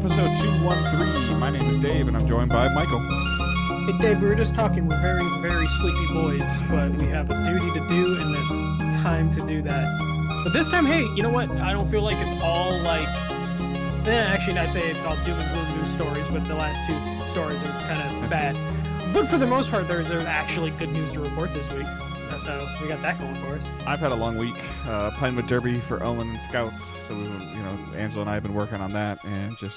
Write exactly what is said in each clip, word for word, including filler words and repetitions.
episode two thirteen. My name is Dave, and I'm joined by Michael. Hey, Dave, we were just talking. We're very, very sleepy boys, but we have a duty to do, and it's time to do that. But this time, hey, you know what? I don't feel like it's all like... Eh, actually, I say it's all doom and gloom news stories, but the last two stories are kind of bad. But for the most part, there's, there's actually good news to report this week. So we got that going for us. I've had a long week uh, playing with Derby for Owen and Scouts. So, we, you know, Angela and I have been working on that and just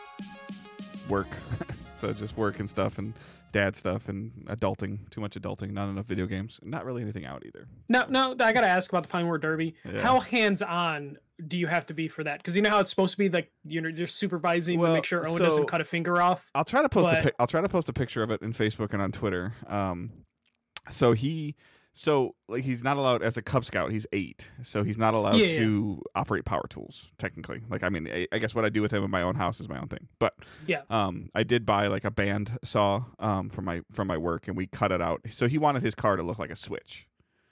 work. So just work and stuff and dad stuff and adulting. Too much adulting, not enough video games. Not really anything out either. No, no, I got to ask about the Pinewood Derby. Yeah. How hands-on do you have to be for that? Because you know how it's supposed to be, like, you know, you're supervising well, to make sure Owen so doesn't cut a finger off. I'll try to post but... a pic- I'll try to post a picture of it in Facebook and on Twitter. Um, so he... So, like, he's not allowed, as a Cub Scout, he's eight, so he's not allowed yeah, to yeah. operate power tools, technically. Like, I mean, I, I guess what I do with him in my own house is my own thing. But yeah, um, I did buy, like, a band saw um, from my from my work, and we cut it out. So he wanted his car to look like a switch.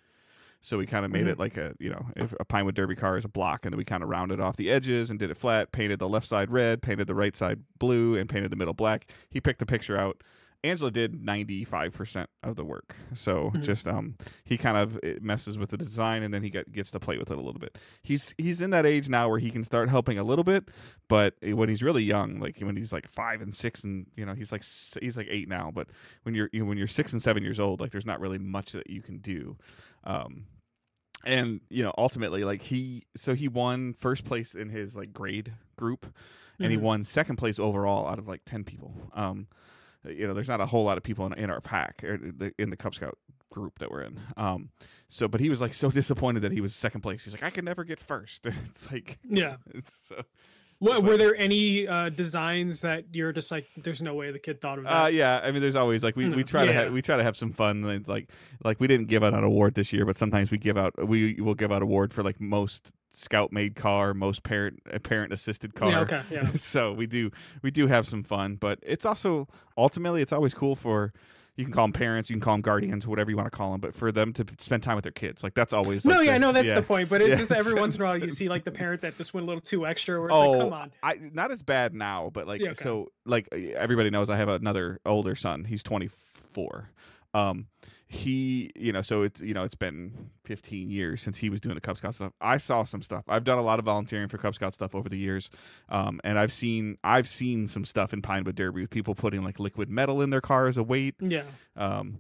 So we kind of made mm-hmm. it like a, you know, if a Pinewood Derby car is a block, and then we kind of rounded off the edges and did it flat, painted the left side red, painted the right side blue, and painted the middle black. He picked the picture out. Angela did ninety-five percent of the work. So mm-hmm. just um he kind of messes with the design, and then he get, gets to play with it a little bit. He's he's in that age now where he can start helping a little bit, but when he's really young, like when he's like five and six, and you know he's like he's like eight now, but when you're you know, when you're six and seven years old, like there's not really much that you can do. Um and you know ultimately like he so he won first place in his like grade group, and mm-hmm. he won second place overall out of like ten people. Um You know, there's not a whole lot of people in, in our pack, or in the Cub Scout group that we're in. Um, so, but he was like so disappointed that he was second place. He's like, I can never get first. It's like, yeah. It's so, what, were there any uh, designs that you're just like, there's no way the kid thought of that? Uh, yeah, I mean, there's always like we, we try yeah. to have, we try to have some fun. It's like like we didn't give out an award this year, but sometimes we give out we will give out award for like most Scout made car, most parent parent assisted car. Yeah, okay, yeah. So we do we do have some fun, but it's also ultimately it's always cool for. You can call them parents, you can call them guardians, whatever you want to call them, but for them to spend time with their kids, like that's always. Like no, yeah, the, no, that's yeah. the point. But it's yeah. just every once in a while you see like the parent that just went a little too extra. Where it's oh, like, come on, I not as bad now, but like yeah, okay. so, like everybody knows, I have another older son. He's twenty-four. Um, he, you know, so it's you know it's been fifteen years since he was doing the Cub Scout stuff. I saw some stuff. I've done a lot of volunteering for Cub Scout stuff over the years, um, and I've seen I've seen some stuff in Pinewood Derby with people putting like liquid metal in their car as a weight. Yeah. Um.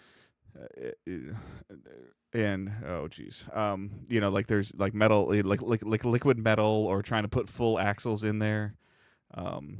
And oh geez, um, you know, like there's like metal, like like like liquid metal, or trying to put full axles in there, um.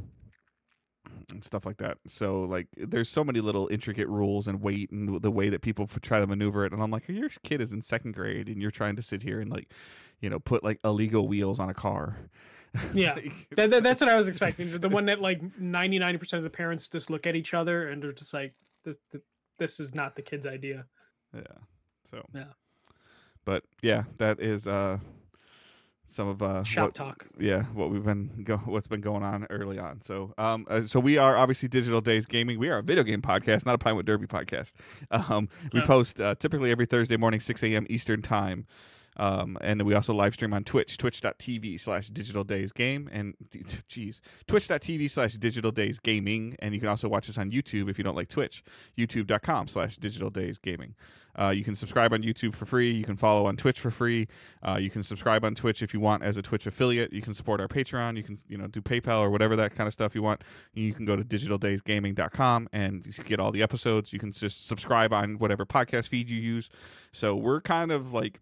and stuff like that. So like there's so many little intricate rules and weight and the way that people try to maneuver it, and I'm like, your kid is in second grade and you're trying to sit here and like, you know, put like illegal wheels on a car. Yeah. like, that, that, that's what I was expecting. The one that like ninety-nine percent of the parents just look at each other and they're just like, this, this is not the kid's idea. Yeah. So yeah. But yeah, that is uh some of uh shop what, talk. Yeah, what we've been go what's been going on early on. So um uh, so we are obviously Digital Days Gaming. We are a video game podcast, not a Pinewood Derby podcast. Um we yeah. post uh, typically every Thursday morning six a.m. Eastern time. Um, and then we also live stream on Twitch, twitch.tv slash digital days game and geez, twitch.tv slash digital days gaming. And you can also watch us on YouTube if you don't like Twitch, youtube.com slash digital days gaming. Uh, you can subscribe on YouTube for free. You can follow on Twitch for free. Uh, you can subscribe on Twitch if you want as a Twitch affiliate. You can support our Patreon. You can, you know, do PayPal or whatever that kind of stuff you want. You can go to digital days gaming dot com and you get all the episodes. You can just subscribe on whatever podcast feed you use. So we're kind of like,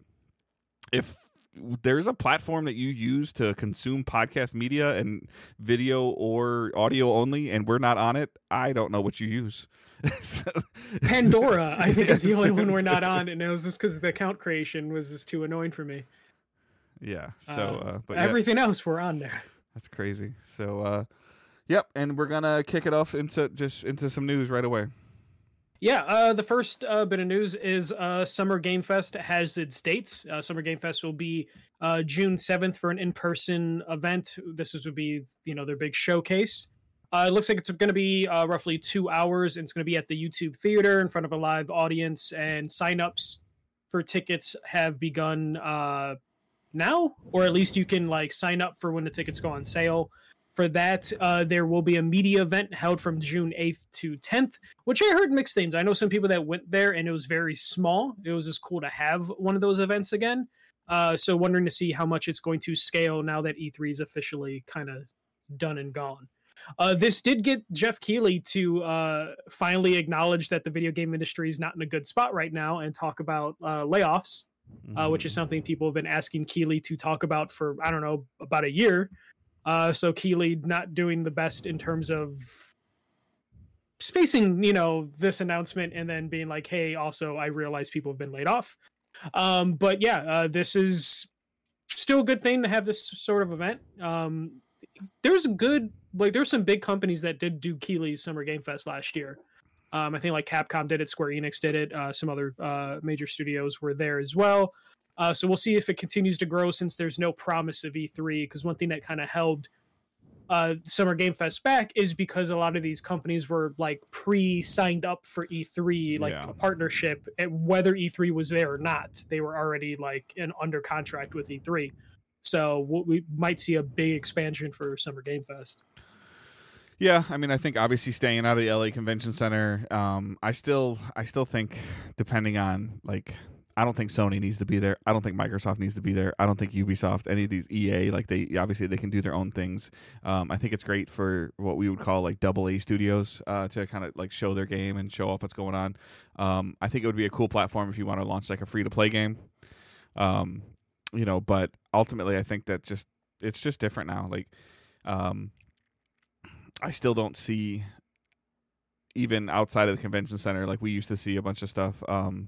if there's a platform that you use to consume podcast media and video or audio only, and we're not on it, I don't know what you use. so, Pandora, I think, is the only one we're not on, and it was just because the account creation was just too annoying for me. Yeah. So, uh, uh, but everything yeah. else we're on there. That's crazy. So, uh, yep, and we're gonna kick it off into just into some news right away. Yeah, uh, the first uh, bit of news is uh, Summer Game Fest has its dates. Uh, Summer Game Fest will be uh, June seventh for an in-person event. This is, would be, you know, their big showcase. Uh, it looks like it's going to be uh, roughly two hours, and it's going to be at the YouTube Theater in front of a live audience, and signups for tickets have begun uh, now, or at least you can like sign up for when the tickets go on sale. For that, uh, there will be a media event held from June eighth to tenth, which I heard mixed things. I know some people that went there and it was very small. It was just cool to have one of those events again. Uh, so wondering to see how much it's going to scale now that E three is officially kind of done and gone. Uh, this did get Jeff Keighley to uh, finally acknowledge that the video game industry is not in a good spot right now and talk about uh, layoffs, mm-hmm. uh, which is something people have been asking Keighley to talk about for, I don't know, about a year. Uh, so Keighley not doing the best in terms of spacing, you know, this announcement and then being like, hey, also, I realize people have been laid off. Um, but yeah, uh, this is still a good thing to have this sort of event. Um, there's good, like, there's some big companies that did do Keighley's Summer Game Fest last year. Um, I think like Capcom did it, Square Enix did it, uh, some other uh, major studios were there as well. Uh, so we'll see if it continues to grow since there's no promise of E three, because one thing that kind of held uh, Summer Game Fest back is because a lot of these companies were like pre-signed up for E three, like yeah. a partnership, and whether E three was there or not, they were already like in under contract with E three. So we might see a big expansion for Summer Game Fest. Yeah, I mean, I think obviously staying out of the L A Convention Center, um, I still, I still think depending on like. I don't think Sony needs to be there. I don't think Microsoft needs to be there. I don't think Ubisoft, any of these E A, like they obviously they can do their own things. Um, I think it's great for what we would call like double A studios uh, to kind of like show their game and show off what's going on. Um, I think it would be a cool platform if you want to launch like a free to play game. Um, you know, but ultimately I think that just it's just different now. Like, um, I still don't see even outside of the convention center like we used to see a bunch of stuff. Um,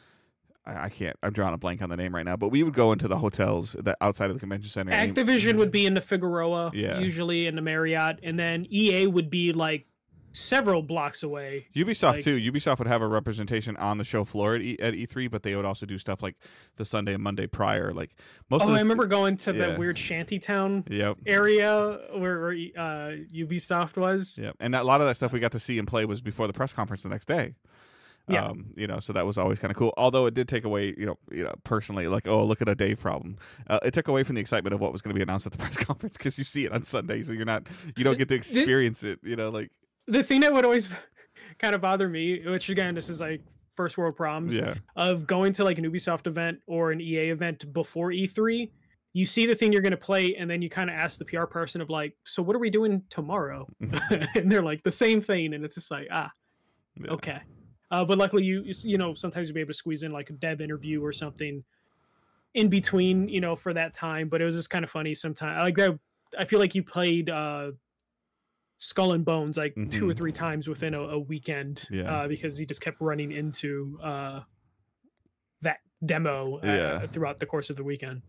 I can't. I'm drawing a blank on the name right now, but we would go into the hotels that outside of the convention center. Activision would be in the Figueroa, yeah. usually in the Marriott, and then E A would be like several blocks away. Ubisoft like, too. Ubisoft would have a representation on the show floor at, e- at E three, but they would also do stuff like the Sunday and Monday prior. Like most. Oh, of I this, remember going to yeah. that weird shantytown yep. area where, where uh, Ubisoft was. Yeah, and a lot of that stuff we got to see and play was before the press conference the next day. Yeah. Um, you know, so that was always kind of cool. Although it did take away, you know, you know, personally, like, oh, look at a Dave problem. Uh, it took away from the excitement of what was going to be announced at the press conference because you see it on Sunday, so you're not, you don't get to experience it. You know, like the thing that would always kind of bother me, which again, this is like first world problems yeah. of going to like an Ubisoft event or an E A event before E three. You see the thing you're going to play, and then you kind of ask the P R person of like, so what are we doing tomorrow? And they're like the same thing, and it's just like, ah, yeah. okay. Uh, but luckily, you you know, sometimes you'll be able to squeeze in like a dev interview or something in between, you know, for that time. But it was just kind of funny sometimes. Like that, I feel like you played uh, Skull and Bones like mm-hmm. two or three times within a, a weekend yeah. uh, because he just kept running into uh, that demo uh, yeah. throughout the course of the weekend.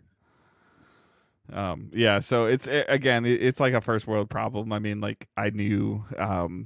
Um, yeah, so it's again, it's like a first world problem. I mean, like I knew. Um,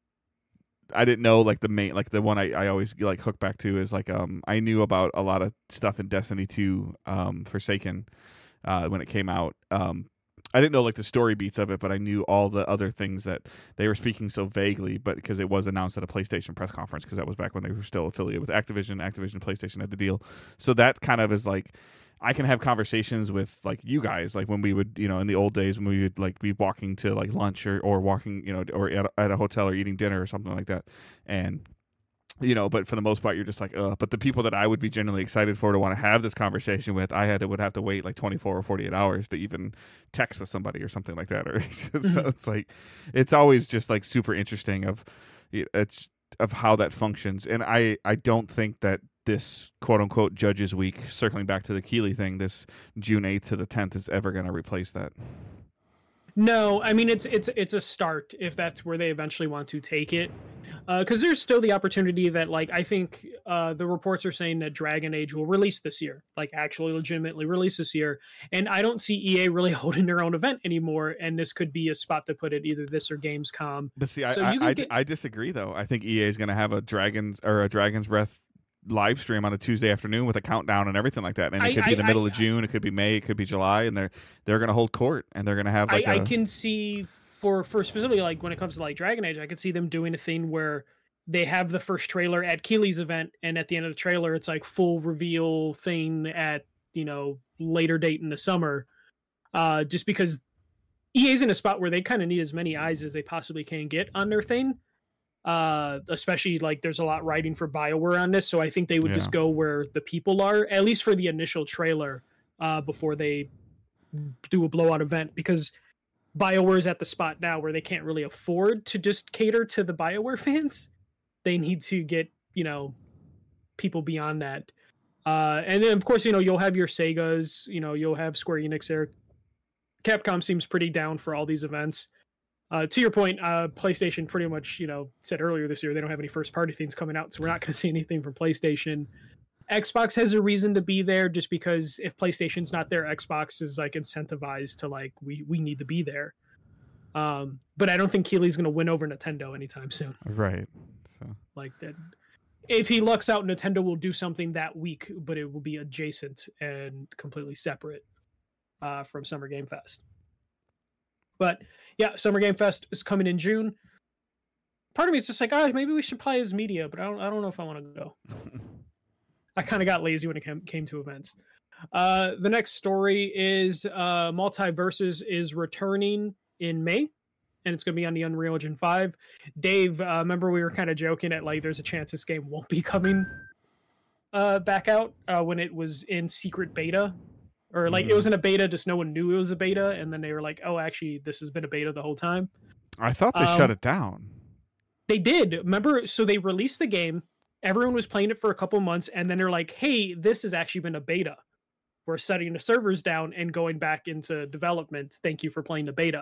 I didn't know like the main like the one I, I always like hook back to is like um I knew about a lot of stuff in Destiny two um Forsaken uh when it came out. um I didn't know like the story beats of it, but I knew all the other things that they were speaking so vaguely, but because it was announced at a PlayStation press conference, because that was back when they were still affiliated with Activision. Activision and PlayStation had the deal, so that kind of is like I can have conversations with like you guys, like when we would, you know, in the old days when we would like be walking to like lunch or, or walking, you know, or at a, at a hotel or eating dinner or something like that. And, you know, but for the most part, you're just like, uh, but the people that I would be genuinely excited for to want to have this conversation with, I had to, would have to wait like twenty-four or forty-eight hours to even text with somebody or something like that. Or so it's like, it's always just like super interesting of it's of how that functions. And I, I don't think that this quote unquote judges week, circling back to the Keighley thing, this June eighth to the tenth is ever going to replace that. No, I mean, it's it's it's a start if that's where they eventually want to take it. Because uh, there's still the opportunity that, like, I think uh, the reports are saying that Dragon Age will release this year, like actually legitimately release this year. And I don't see E A really holding their own event anymore. And this could be a spot to put it, either this or Gamescom. But see, so I, I, I, get... I disagree, though. I think E A is going to have a Dragon's or a Dragon's Breath live stream on a Tuesday afternoon with a countdown and everything like that. And it I, could be I, the middle I, of June, it could be May, it could be July, and they're they're going to hold court and they're going to have like I, a... I can see for for specifically like when it comes to like Dragon Age, I could see them doing a thing where they have the first trailer at Keighley's event, and at the end of the trailer, it's like full reveal thing at, you know, later date in the summer. Uh, just because E A's in a spot where they kind of need as many eyes as they possibly can get on their thing. Uh, especially like there's a lot riding for BioWare on this, so I think they would Yeah. just go where the people are, at least for the initial trailer, uh, before they do a blowout event, because BioWare is at the spot now where they can't really afford to just cater to the BioWare fans. They need to get, you know, people beyond that. Uh, and then, of course, you know, you'll have your Segas, you know, you'll have Square Enix there. Capcom seems pretty down for all these events. Uh, to your point, uh, PlayStation pretty much, you know, said earlier this year they don't have any first-party things coming out, so we're not going to see anything from PlayStation. Xbox has a reason to be there just because if PlayStation's not there, Xbox is like incentivized to like, we, we need to be there. Um, but I don't think Keighley's going to win over Nintendo anytime soon. Right. So Like that. If he lucks out, Nintendo will do something that week, but it will be adjacent and completely separate uh, from Summer Game Fest. But yeah, Summer Game Fest is coming in June. Part of me is just like, oh, maybe we should play as media, but I don't, I don't know if I want to go. I kind of got lazy when it came, came to events. Uh, the next story is uh, Multiverses is returning in May, and it's going to be on the Unreal Engine five. Dave, uh, remember we were kind of joking at like there's a chance this game won't be coming uh, back out uh, when it was in secret beta. Or like mm-hmm. it was in a beta, just no one knew it was a beta, and then they were like, oh, actually, this has been a beta the whole time. I thought they um, shut it down. They did. Remember, so they released the game, everyone was playing it for a couple months, and then they're like, hey, this has actually been a beta. We're setting the servers down and going back into development. Thank you for playing the beta.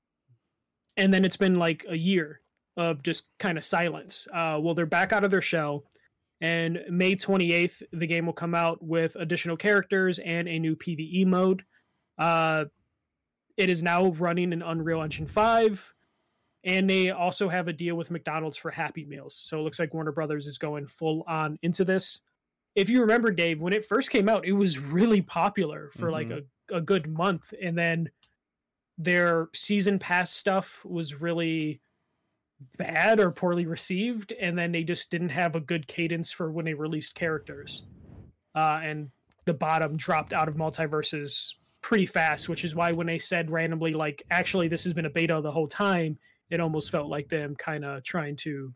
And then it's been like a year of just kind of silence. Uh, well, they're back out of their shell. And May twenty-eighth, the game will come out with additional characters and a new PvE mode. Uh, it is now running in Unreal Engine five. And they also have a deal with McDonald's for Happy Meals. So it looks like Warner Brothers is going full on into this. If you remember, Dave, when it first came out, it was really popular for mm-hmm. like a, a good month. And then their season pass stuff was really bad or poorly received, and then they just didn't have a good cadence for when they released characters. Uh, and the bottom dropped out of Multiverses pretty fast, which is why when they said randomly, like, actually, this has been a beta the whole time, it almost felt like them kind of trying to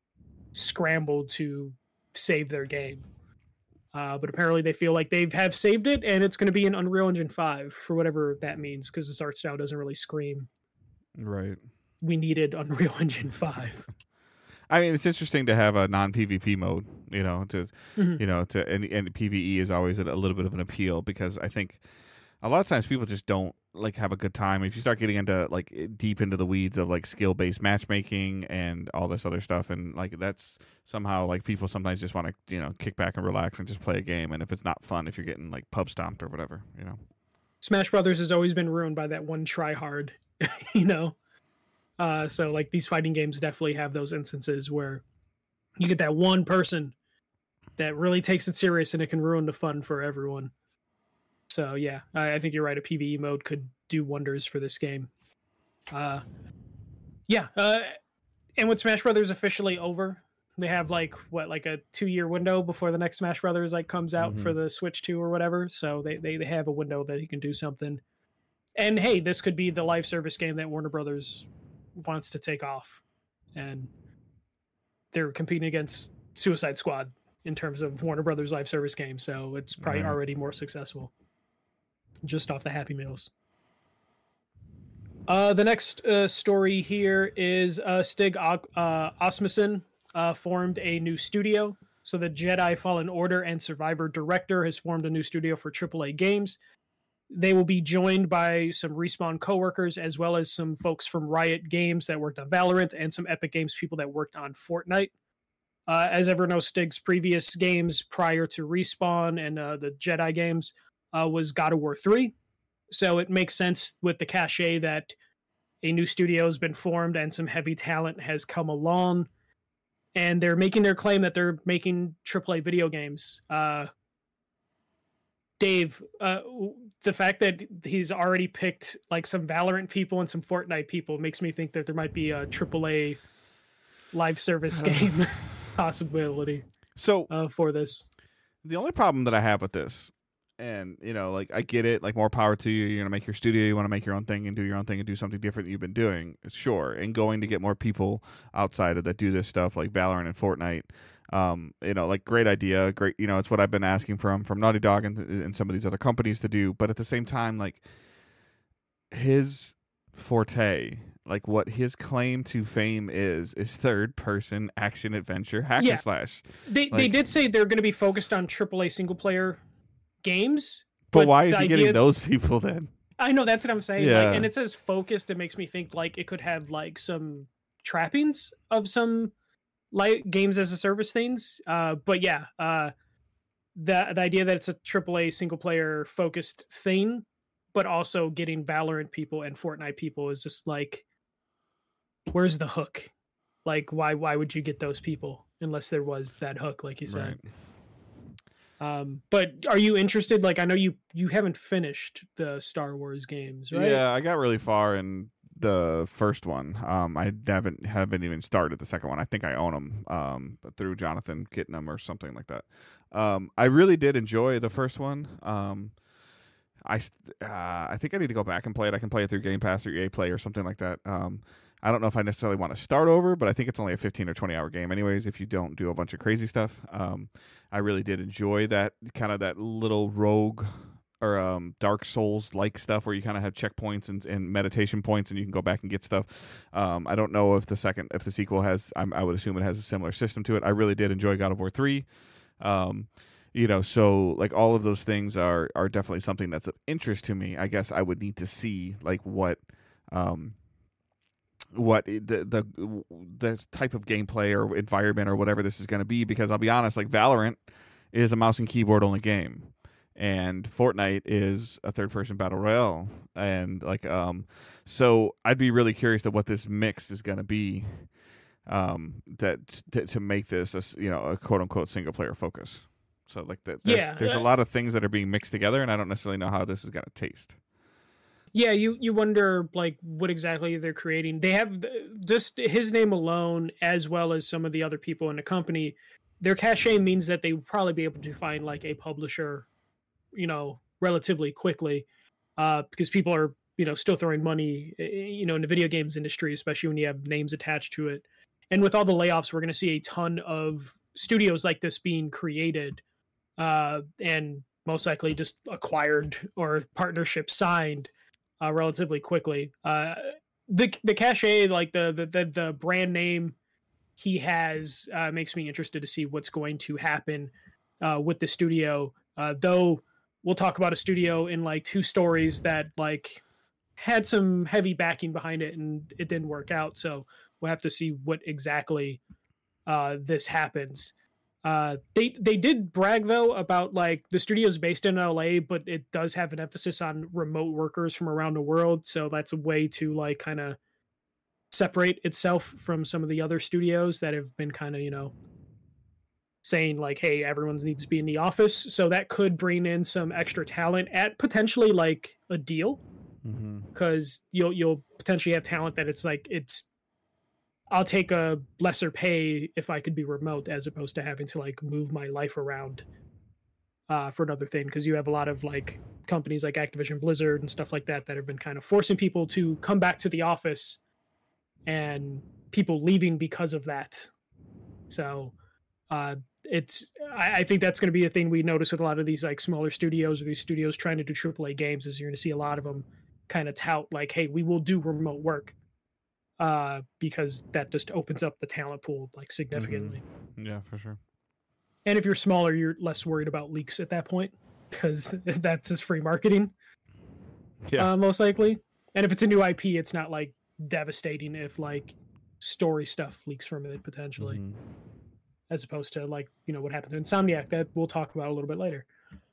scramble to save their game. Uh, but apparently they feel like they have saved it, and it's going to be in Unreal Engine five for whatever that means, because this art style doesn't really scream. Right. We needed Unreal Engine five. I mean, it's interesting to have a non-PvP mode, you know, to, mm-hmm. you know, to, and, and PvE is always a, a little bit of an appeal, because I think a lot of times people just don't like have a good time. If you start getting into like deep into the weeds of like skill-based matchmaking and all this other stuff, and like that's somehow like people sometimes just want to, you know, kick back and relax and just play a game. And if it's not fun, if you're getting like pub stomped or whatever, you know, Smash Brothers has always been ruined by that one try hard, you know. Uh, so like these fighting games definitely have those instances where you get that one person that really takes it serious and it can ruin the fun for everyone. So yeah, I, I think you're right. A PvE mode could do wonders for this game. Uh, yeah. Uh, and with Smash Brothers officially over, they have like what, like a two year window before the next Smash Brothers like comes out mm-hmm. for the Switch two or whatever. So they, they, they have a window that you can do something. And hey, this could be the live service game that Warner Brothers wants to take off, and they're competing against Suicide Squad in terms of Warner Brothers live service game, so it's probably mm-hmm. already more successful just off the Happy Meals. Uh, the next uh, story here is uh, Stig uh, Asmussen uh, formed a new studio. So the Jedi Fallen Order and Survivor director has formed a new studio for triple A games. They will be joined by some Respawn coworkers, as well as some folks from Riot Games that worked on Valorant, and some Epic Games people that worked on Fortnite. Uh, as everyone knows, Stig's previous games prior to Respawn and uh, the Jedi games uh, was God of War three. So it makes sense with the cachet that a new studio has been formed and some heavy talent has come along. And they're making their claim that they're making triple A video games. Uh, Dave, uh, the fact that he's already picked like some Valorant people and some Fortnite people makes me think that there might be a triple A live service game possibility so uh, for this. The only problem that I have with this And, you know, like, I get it. Like, more power to you. You're going to make your studio. You want to make your own thing and do your own thing and do something different that you've been doing. Sure. And going to get more people outside of that do this stuff like Valorant and Fortnite. Um, you know, like, great idea. Great. You know, it's what I've been asking from, from Naughty Dog and, and some of these other companies to do. But at the same time, like, his forte, like, what his claim to fame is, is third person action adventure hack Yeah. and slash. They, Like- they did say they're going to be focused on triple A single player games. But, why is the he getting idea- those people then? I know, that's what I'm saying. Yeah. Like, and it says focused. It makes me think like it could have like some trappings of some like games as a service things. Uh, but yeah, uh, the the idea that it's a triple A single player focused thing, but also getting Valorant people and Fortnite people is just like, where's the hook? Like, why why would you get those people unless there was that hook, like you said? Right. Um, but are you interested? Like, I know you you haven't finished the Star Wars games, right? Yeah, I got really far in the first one. Um, I haven't haven't even started the second one. I think I own them um, through Jonathan getting them or something like that. Um, I really did enjoy the first one. Um, I st- uh, I think I need to go back and play it. I can play it through Game Pass or E A Play or something like that. Um, I don't know if I necessarily want to start over, but I think it's only a fifteen or twenty hour game anyways if you don't do a bunch of crazy stuff. Um, I really did enjoy that kind of that little rogue or um, Dark Souls like stuff where you kind of have checkpoints and, and meditation points and you can go back and get stuff. Um, I don't know if the second, if the sequel has, I'm, I would assume it has a similar system to it. I really did enjoy God of War three. Um, you know, so like all of those things are, are definitely something that's of interest to me. I guess I would need to see like what, um, what the the the type of gameplay or environment or whatever this is going to be, because I'll be honest, like Valorant is a mouse and keyboard only game, and Fortnite is a third person battle royale, and like um so I'd be really curious to what this mix is going to be, um that to, to make this a, you know, a quote unquote single player focus. So like that there's, Yeah, there's a uh, lot of things that are being mixed together, and I don't necessarily know how this is going to taste. Yeah, you you wonder like what exactly they're creating. They have just his name alone, as well as some of the other people in the company. Their cachet means that they will probably be able to find like a publisher, you know, relatively quickly, uh, because people are, you know, still throwing money, you know, in the video games industry, especially when you have names attached to it. And with all the layoffs, we're going to see a ton of studios like this being created, uh, and most likely just acquired or partnership signed. Uh, relatively quickly. Uh, the the cachet, like the, the the the brand name he has, uh, makes me interested to see what's going to happen uh, with the studio. Uh, though we'll talk about a studio in like two stories that like had some heavy backing behind it and it didn't work out. So we'll have to see what exactly uh, this happens. Uh, they they did brag though about like the studio is based in L A, but it does have an emphasis on remote workers from around the world. So that's a way to like kind of separate itself from some of the other studios that have been kind of, you know, saying like, hey, everyone needs to be in the office. So that could bring in some extra talent at potentially like a deal, because mm-hmm. you'll you'll potentially have talent that it's like it's. I'll take a lesser pay if I could be remote, as opposed to having to like move my life around uh, for another thing. Because you have a lot of like companies like Activision Blizzard and stuff like that that have been kind of forcing people to come back to the office, and people leaving because of that. So uh, it's I, I think that's going to be a thing we notice with a lot of these like smaller studios or these studios trying to do triple A games, is you're going to see a lot of them kind of tout like, hey, we will do remote work. Uh, because that just opens up the talent pool like significantly. Mm-hmm. Yeah, for sure. And if you're smaller, you're less worried about leaks at that point, because that's just free marketing. Yeah, uh, most likely. And if it's a new I P, it's not like devastating if like story stuff leaks from it potentially, mm-hmm. as opposed to like, you know, what happened to Insomniac that we'll talk about a little bit later.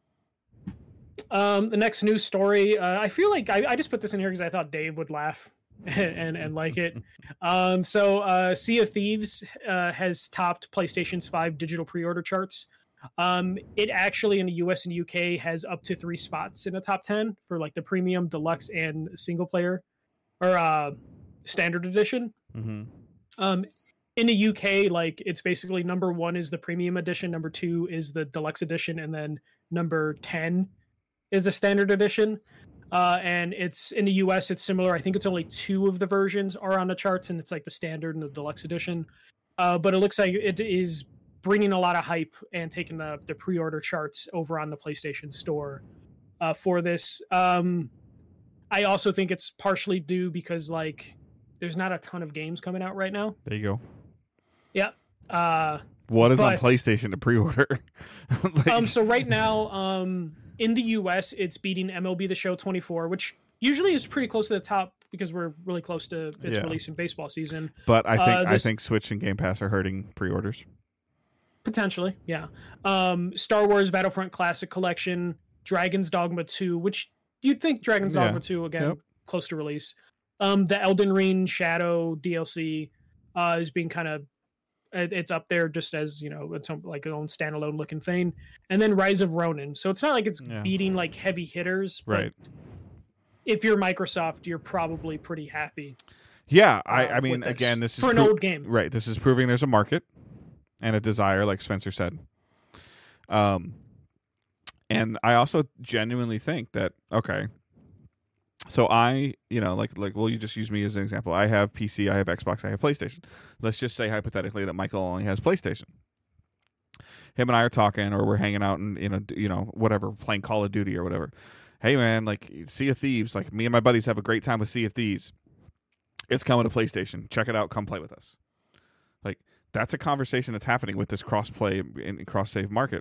Um, the next news story, uh, I feel like I, I just put this in here because I thought Dave would laugh. and, and and like it. Um, so uh, Sea of Thieves uh, has topped PlayStation's five digital pre-order charts. Um, it actually in the U S and U K has up to three spots in the top ten for like the premium, deluxe, and single player or uh, standard edition. Mm-hmm. Um, in the U K, like it's basically number one is the premium edition, number two is the deluxe edition, and then number ten is a standard edition. Uh, and it's in the U S it's similar. I think it's only two of the versions are on the charts, and it's like the standard and the deluxe edition. Uh, but it looks like it is bringing a lot of hype and taking the, the pre-order charts over on the PlayStation Store uh, for this. Um, I also think it's partially due because like there's not a ton of games coming out right now. There you go. Yeah. Uh, what is but, on PlayStation to pre-order? like... Um. So right now, um, in the U S, it's beating M L B The Show twenty-four, which usually is pretty close to the top because we're really close to its yeah. release in baseball season. But I think uh, this... I think Switch and Game Pass are hurting pre-orders. Potentially, yeah. Um, Star Wars Battlefront Classic Collection, Dragon's Dogma two, which you'd think Dragon's yeah. Dogma two, again, yep. close to release. Um, the Elden Ring Shadow D L C uh, is being kind of, it's up there just as, you know, it's like an own standalone looking thing. And then Rise of Ronin. So it's not like it's yeah. beating like heavy hitters. But right. if you're Microsoft, you're probably pretty happy. Yeah, I, uh, I mean, this. again, this is for an pro- old game. Right, this is proving there's a market and a desire, like Spencer said. Um, and I also genuinely think that, okay, so I, you know, like, like, well, you just use me as an example. I have P C, I have Xbox, I have PlayStation. Let's just say hypothetically that Michael only has PlayStation. Him and I are talking, or we're hanging out and, you know, you know, whatever, playing Call of Duty or whatever. Hey, man, like, Sea of Thieves, like, me and my buddies have a great time with Sea of Thieves. It's coming to PlayStation. Check it out. Come play with us. Like, that's a conversation that's happening with this cross-play and cross-save market.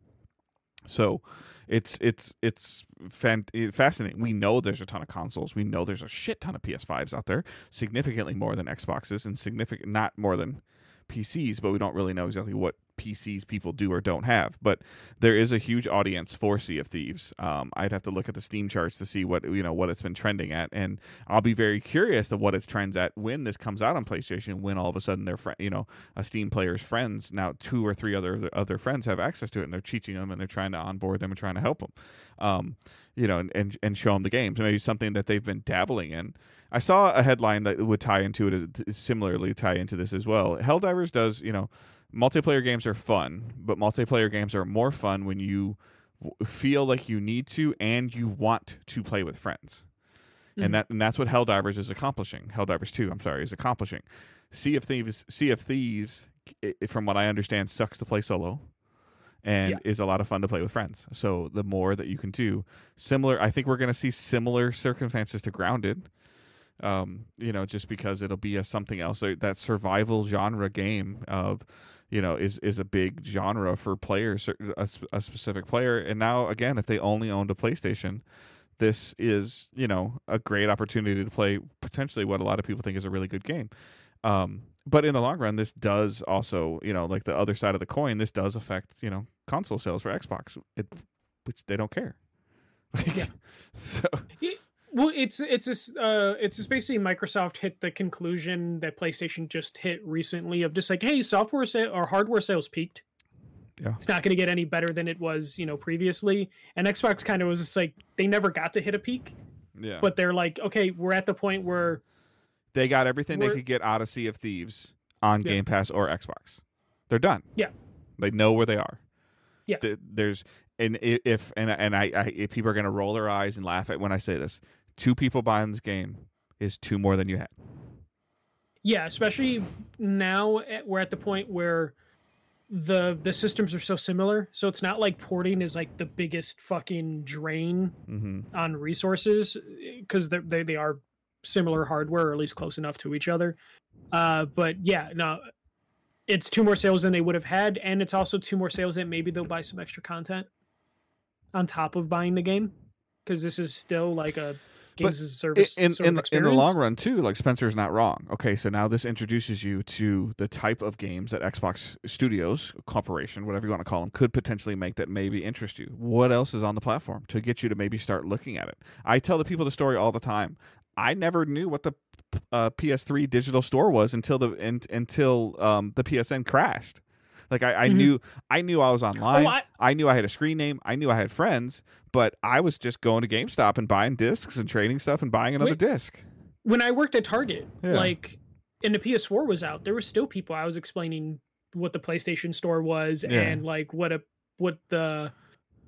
So it's it's it's fan- fascinating. We know there's a ton of consoles. We know there's a shit ton of P S fives out there, significantly more than Xboxes and significant not more than P Cs, but we don't really know exactly what P Cs people do or don't have. But there is a huge audience for Sea of Thieves. Um, I'd have to look at the Steam charts to see what you know what it's been trending at, and I'll be very curious to what its trends at when this comes out on PlayStation. When all of a sudden their fr- you know a Steam player's friends, now two or three other other friends have access to it, and they're teaching them and they're trying to onboard them and trying to help them, um, you know, and, and and show them the games. Maybe something that they've been dabbling in. I saw a headline that would tie into it, similarly tie into this as well. Helldivers does, you know, multiplayer games are fun, but multiplayer games are more fun when you feel like you need to and you want to play with friends. Mm-hmm. And that and that's what Helldivers is accomplishing. Helldivers two, I'm sorry, is accomplishing. Sea of Thieves, Sea of Thieves, from what I understand, sucks to play solo. And yeah. is a lot of fun to play with friends. So the more that you can do, similar, I think we're going to see similar circumstances to Grounded. Um, you know, just because it'll be a something else. That survival genre game of, you know, is is a big genre for players, a, a specific player. And now, again, if they only owned a PlayStation, this is, you know, a great opportunity to play potentially what a lot of people think is a really good game. Um, but in the long run, this does also, you know, like the other side of the coin, this does affect, you know, console sales for Xbox, it, which they don't care. Like, yeah. So. Yeah. Well, it's it's just, uh, it's just basically Microsoft hit the conclusion that PlayStation just hit recently of just like, hey, software sale or hardware sales peaked. Yeah. It's not going to get any better than it was, you know, previously. And Xbox kind of was just like, they never got to hit a peak. Yeah. But they're like, okay, we're at the point where they got everything they could get out of Sea of Thieves on yeah. Game Pass or Xbox. They're done. Yeah. They know where they are. Yeah. There's and if and and I, I if people are going to roll their eyes and laugh at when I say this. Two people buying this game is two more than you had. Yeah, especially now we're at the point where the the systems are so similar. So it's not like porting is like the biggest fucking drain mm-hmm. on resources because they they are similar hardware or at least close enough to each other. Uh, but yeah, no, it's two more sales than they would have had, and it's also two more sales that maybe they'll buy some extra content on top of buying the game because this is still like a games but as a service in, sort in, of in the long run too, like Spencer's not wrong. Okay, so now this introduces you to the type of games that Xbox Studios Corporation, whatever you want to call them, could potentially make that maybe interest you. What else is on the platform to get you to maybe start looking at it? I tell the people the story all the time. I never knew what the uh, P S three digital store was until the in, until um, the P S N crashed. Like I, I mm-hmm. knew I knew I was online. Oh, I, I knew I had a screen name. I knew I had friends, but I was just going to GameStop and buying discs and trading stuff and buying another Wait, disc. When I worked at Target, yeah. like, and the P S four was out, there were still people I was explaining what the PlayStation Store was yeah. and like what a what the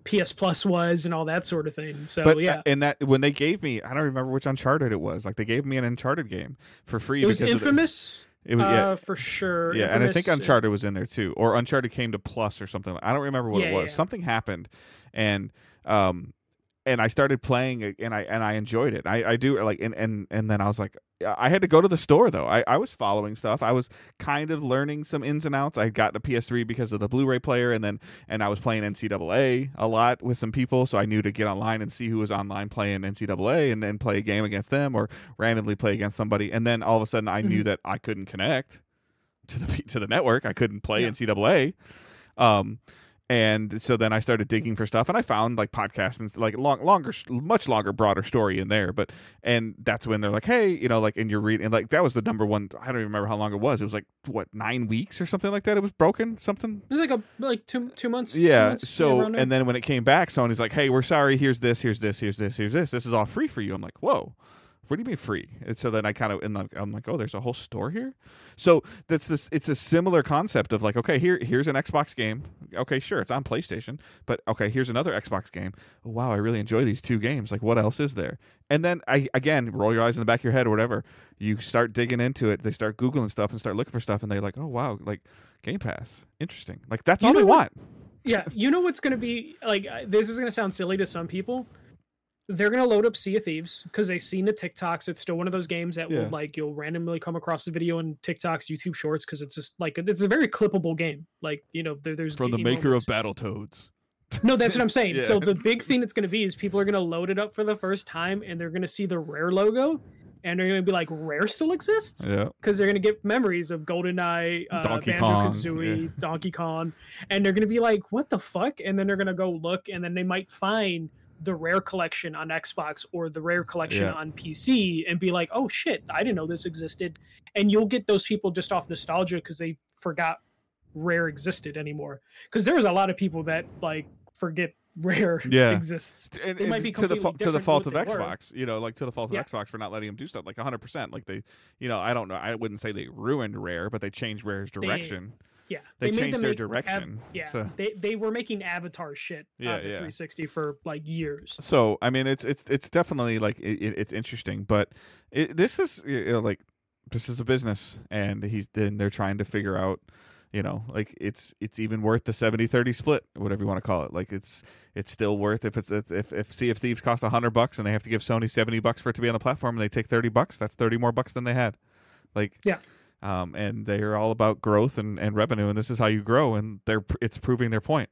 P S Plus was and all that sort of thing. So but yeah, and that when they gave me, I don't remember which Uncharted it was. Like they gave me an Uncharted game for free. It was because Infamous. Of the, it was yeah, uh, for sure. yeah, Infamous, and I think Uncharted was in there too, or Uncharted came to Plus or something. I don't remember what yeah, it was. Yeah. Something happened, and um, and I started playing, and I and I enjoyed it. I, I do like, and, and and then I was like, I had to go to the store though. I, I was following stuff. I was kind of learning some ins and outs. I got the P S three because of the Blu-ray player, and then and I was playing N C double A a lot with some people, so I knew to get online and see who was online playing N C double A, and then play a game against them or randomly play against somebody. And then all of a sudden, I mm-hmm. knew that I couldn't connect to the to the network. I couldn't play yeah. N C double A. Um, And so then I started digging for stuff, and I found like podcasts and like long, longer, much longer, broader story in there. But and that's when they're like, hey, you know, like, and you're reading, and like that was the number one. I don't even remember how long it was. It was like what nine weeks or something like that. It was broken, something. It was like a like two two months. Yeah. Two months, so and then when it came back, Sony's like, hey, we're sorry. Here's this. Here's this. Here's this. Here's this. This is all free for you. I'm like, whoa. What do you mean free? And so then I kind of, and I'm like, oh, there's a whole store here. So that's this. It's a similar concept of like, okay, here, here's an Xbox game. Okay, sure, it's on PlayStation, but okay, here's another Xbox game. Oh, wow, I really enjoy these two games. Like, what else is there? And then I again roll your eyes in the back of your head or whatever. You start digging into it. They start googling stuff and start looking for stuff, and they're like, oh wow, like Game Pass, interesting. Like that's you all they what, want. Yeah, you know what's going to be like. This is going to sound silly to some people. They're going to load up Sea of Thieves because they've seen the TikToks. It's still one of those games that yeah. will like, you'll randomly come across the video in TikToks, YouTube shorts. Cause it's just like, it's a very clippable game. Like, you know, there, there's from the maker moments. of Battletoads. No, that's what I'm saying. yeah. So the big thing that's going to be is people are going to load it up for the first time and they're going to see the Rare logo and they're going to be like, Rare still exists? Yeah. Cause they're going to get memories of GoldenEye, uh, Donkey Kong, Banjo-Kazooie, yeah. Donkey Kong. And they're going to be like, what the fuck? And then they're going to go look and then they might find the Rare collection on Xbox or the Rare collection yeah. on P C and be like, oh shit, I didn't know this existed. And you'll get those people just off nostalgia because they forgot Rare existed anymore. Because there was a lot of people that like forget Rare yeah. exists. And, it and might be to the fa- to the fault of Xbox, were. you know, like to the fault of yeah. Xbox for not letting them do stuff like one hundred percent. Like they, you know, I don't know, I wouldn't say they ruined Rare, but they changed Rare's direction. They, Yeah, they, they changed their make direction. Av- yeah, so. they they were making Avatar shit yeah, on the yeah. three sixty for like years. So I mean, it's it's it's definitely like it, it's interesting, but it, this is you know, like this is a business, and he's then they're trying to figure out, you know, like it's it's even worth the seventy thirty split, whatever you want to call it. Like it's it's still worth if it's if if Sea of Thieves costs a hundred bucks and they have to give Sony seventy bucks for it to be on the platform, and they take thirty bucks, that's thirty more bucks than they had. Like yeah. Um, and they're all about growth and, and revenue, and this is how you grow, and they're it's proving their point.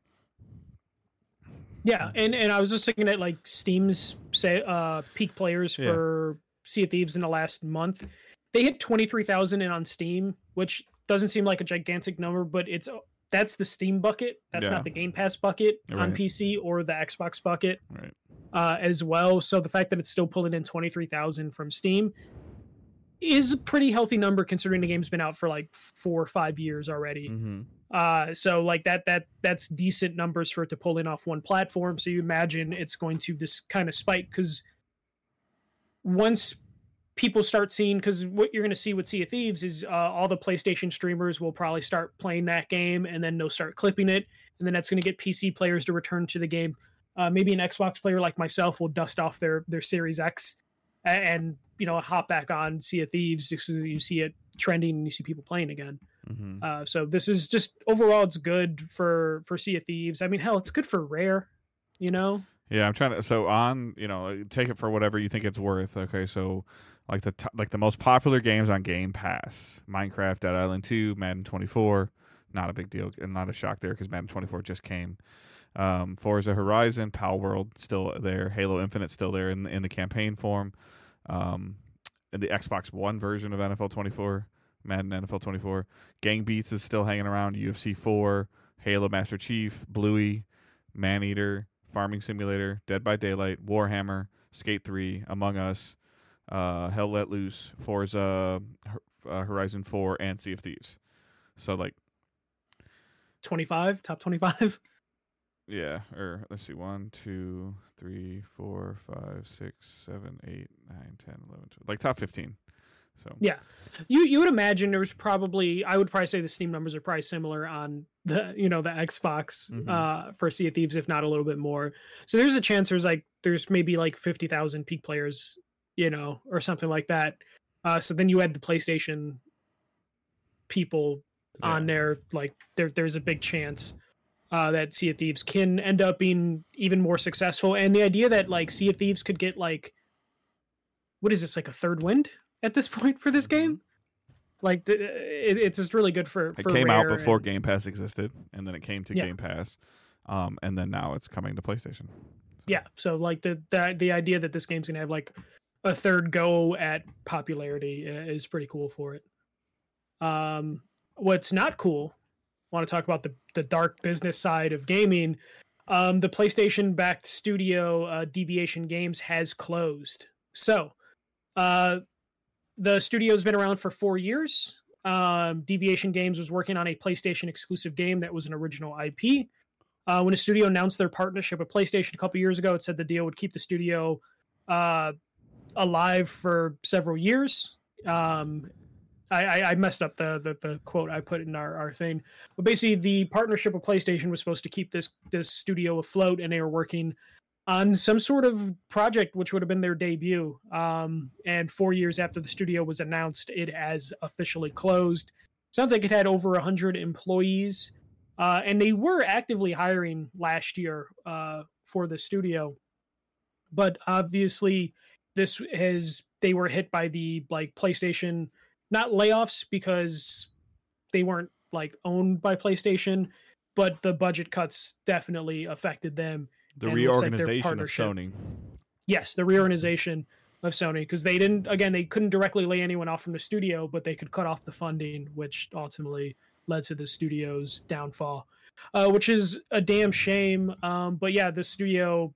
Yeah, and, and I was just thinking that like Steam's say uh, peak players for yeah. Sea of Thieves in the last month, they hit twenty-three thousand in on Steam, which doesn't seem like a gigantic number, but it's that's the Steam bucket. That's yeah. not the Game Pass bucket right. on P C or the Xbox bucket right. uh, as well. So the fact that it's still pulling in twenty-three thousand from Steam is a pretty healthy number considering the game's been out for like four or five years already. Mm-hmm. Uh, so like that, that, that's decent numbers for it to pull in off one platform. So you imagine it's going to just kind of spike because once people start seeing, because what you're going to see with Sea of Thieves is uh, all the PlayStation streamers will probably start playing that game and then they'll start clipping it. And then that's going to get P C players to return to the game. Uh, maybe an Xbox player like myself will dust off their, their Series X and, you know, hop back on Sea of Thieves just so you see it trending and you see people playing again. Mm-hmm. Uh, so this is just overall, it's good for, for Sea of Thieves. I mean, hell, it's good for Rare, you know? Yeah, I'm trying to, so on, you know, take it for whatever you think it's worth. Okay. So like the, t- like the most popular games on Game Pass, Minecraft, Dead Island two, Madden twenty-four, not a big deal and not a shock there because Madden twenty-four just came. Um, Forza Horizon, Pal World still there, Halo Infinite still there in in the campaign form. Um, in the Xbox One version of N F L twenty-four, Madden N F L twenty-four, Gang Beats is still hanging around. U F C four, Halo Master Chief, Bluey, Maneater, Farming Simulator, Dead by Daylight, Warhammer, Skate three, Among Us, uh, Hell Let Loose, Forza uh, Horizon four, and Sea of Thieves. So like twenty-five, top twenty-five. Yeah, or let's see, one, two, three, four, five, six, seven, eight, nine, ten, eleven, twelve, like top fifteen. So yeah, you you would imagine there's probably I would probably say the Steam numbers are probably similar on the you know the Xbox Mhm. uh, for Sea of Thieves, if not a little bit more. So there's a chance there's like there's maybe like fifty thousand peak players, you know, or something like that. Uh, so then you add the PlayStation people on Yeah. there, like there there's a big chance uh, that Sea of Thieves can end up being even more successful. And the idea that like Sea of Thieves could get like what is this like a third wind at this point for this Mhm. game? Like th- it, it's just really good for. It for came out Rare before and, Game Pass existed, and then it came to Yeah. Game Pass, um, and then now it's coming to PlayStation. Yeah, so like the, the the idea that this game's gonna have like a third go at popularity uh, is pretty cool for it. Um, what's not cool? Want to talk about the the dark business side of gaming? Um, the PlayStation-backed studio uh, Deviation Games has closed. So, uh, the studio's been around for four years. Um, Deviation Games was working on a PlayStation exclusive game that was an original I P. Uh, when a studio announced their partnership with PlayStation a couple years ago, it said the deal would keep the studio uh, alive for several years. Um, I, I, I messed up the, the the quote I put in our, our thing, but basically the partnership with PlayStation was supposed to keep this this studio afloat, and they were working on some sort of project which would have been their debut. Um, and four years after the studio was announced, it has officially closed. Sounds like it had over one hundred employees. Uh, and they were actively hiring last year uh, for the studio, but obviously this has they were hit by the like PlayStation, not layoffs because they weren't like owned by PlayStation, but the budget cuts definitely affected them. The And it looks like their reorganization of partnership- Sony. Yes, the reorganization of Sony, because they didn't again they couldn't directly lay anyone off from the studio, but they could cut off the funding, which ultimately led to the studio's downfall, uh, which is a damn shame. Um, but yeah, the studio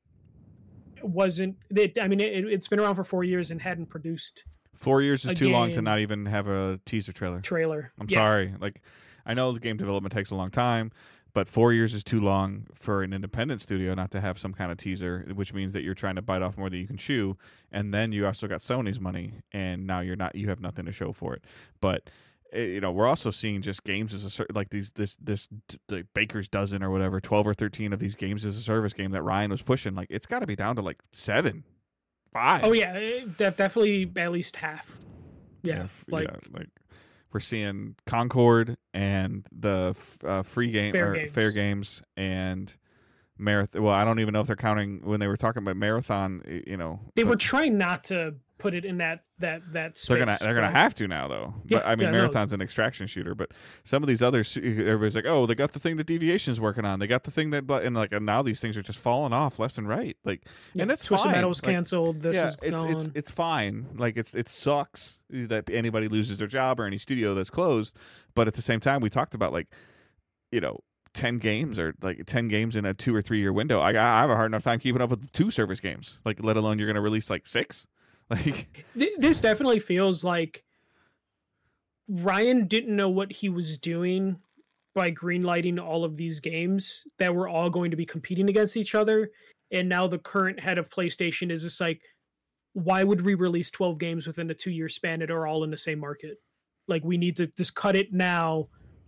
wasn't. It, I mean, it, it's been around for four years and hadn't produced Four years is a too long to game. not even have a teaser trailer. trailer. I'm Yeah. sorry. Like, I know the game development takes a long time, but four years is too long for an independent studio not to have some kind of teaser, which means that you're trying to bite off more than you can chew. And then you also got Sony's money, and now you're not. You have nothing to show for it. But eh, you know, we're also seeing just games as a ser- like these this this the Baker's dozen or whatever, twelve or thirteen of these games as a service game that Ryan was pushing. Like, it's got to be down to like seven, five. Oh yeah, it- def- definitely at least half. Yeah, f- like yeah, like we're seeing Concord and the f- uh, free game Fair or Games. fair games and marathon. Well, I don't even know if they're counting when they were talking about marathon. y- You know, they but were trying not to put it in that that that space. they're gonna they're gonna but- have to now though. Yeah, But I mean, yeah, no. marathon's an extraction shooter. But some of these others, everybody's like, oh, they got the thing that Deviation's working on. They got the thing that, but and like and now these things are just falling off left and right. Like, Yeah, and that's Twisted fine. Metal's Like, canceled. This yeah, is it's gone. it's it's fine. Like it's it sucks that anybody loses their job or any studio that's closed. But at the same time, we talked about like, you know, ten games or like ten games in a two or three year window. I I have a hard enough time keeping up with two service games. Like, let alone you're going to release like six. Like, Th- this definitely feels like Ryan didn't know what he was doing by greenlighting all of these games that were all going to be competing against each other. And now the current head of PlayStation is just like, why would we release twelve games within a two year span that are all in the same market? Like, we need to just cut it now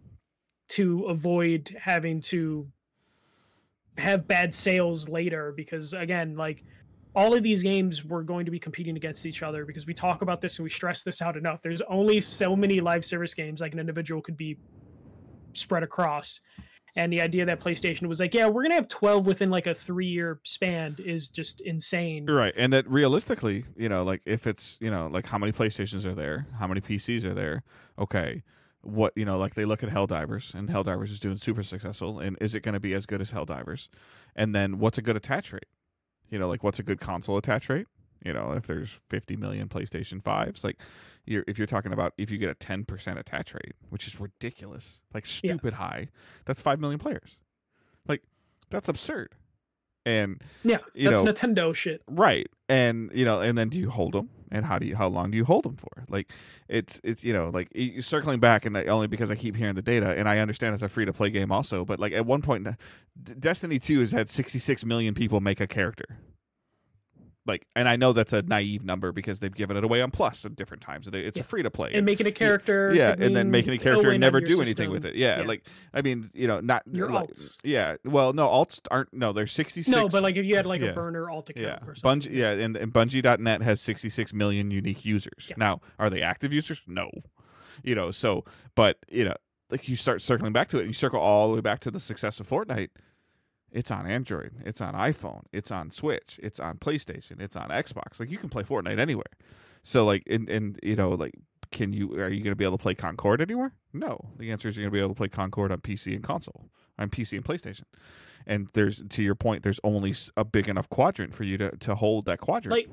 to avoid having to have bad sales later. Because again, like, all of these games were going to be competing against each other, because we talk about this and we stress this out enough. There's only so many live service games like an individual could be spread across. And the idea that PlayStation was like, yeah, we're going to have twelve within like a three year span is just insane. right. And that realistically, you know, like if it's, you know, like how many PlayStations are there? How many P Cs are there? Okay. What, you know, like they look at Helldivers, and Helldivers is doing super successful. And is it going to be as good as Helldivers? And then what's a good attach rate? You know, like what's a good console attach rate? You know, if there's fifty million PlayStation fives, like you're, if you're talking about if you get a ten percent attach rate, which is ridiculous, like stupid high, that's five million players. Like, that's absurd. And Yeah, you that's know, Nintendo shit. right. And, you know, and then do you hold them? And how do you, how long do you hold them for? Like, it's, it's, you know, like y- circling back, and I- only because I keep hearing the data, and I understand it's a free to play game also, but like at one point, D- Destiny two has had sixty-six million people make a character. like, and I know that's a naive number because they've given it away on Plus at different times. It's yeah. a free to play, and making a character, yeah, and then making a character and never do system. anything with it. Yeah, yeah, like I mean, you know, not your like, alts. Yeah, well, no alts aren't. No, they're sixty-six. No, but like if you had like yeah. a burner alt account yeah. or something. Bungie, yeah, and, and Bungie dot net has sixty-six million unique users. Yeah. Now, are they active users? No, you know. So, but you know, like you start circling back to it, and you circle all the way back to the success of Fortnite. It's on Android, it's on iPhone, it's on Switch, it's on PlayStation, it's on Xbox. Like you can play Fortnite anywhere. So like, and and you know, like, can you? Are you going to be able to play Concord anywhere? No. The answer is you're going to be able to play Concord on P C and console, on P C and PlayStation. And there's, to your point, there's only a big enough quadrant for you to, to hold that quadrant. Like,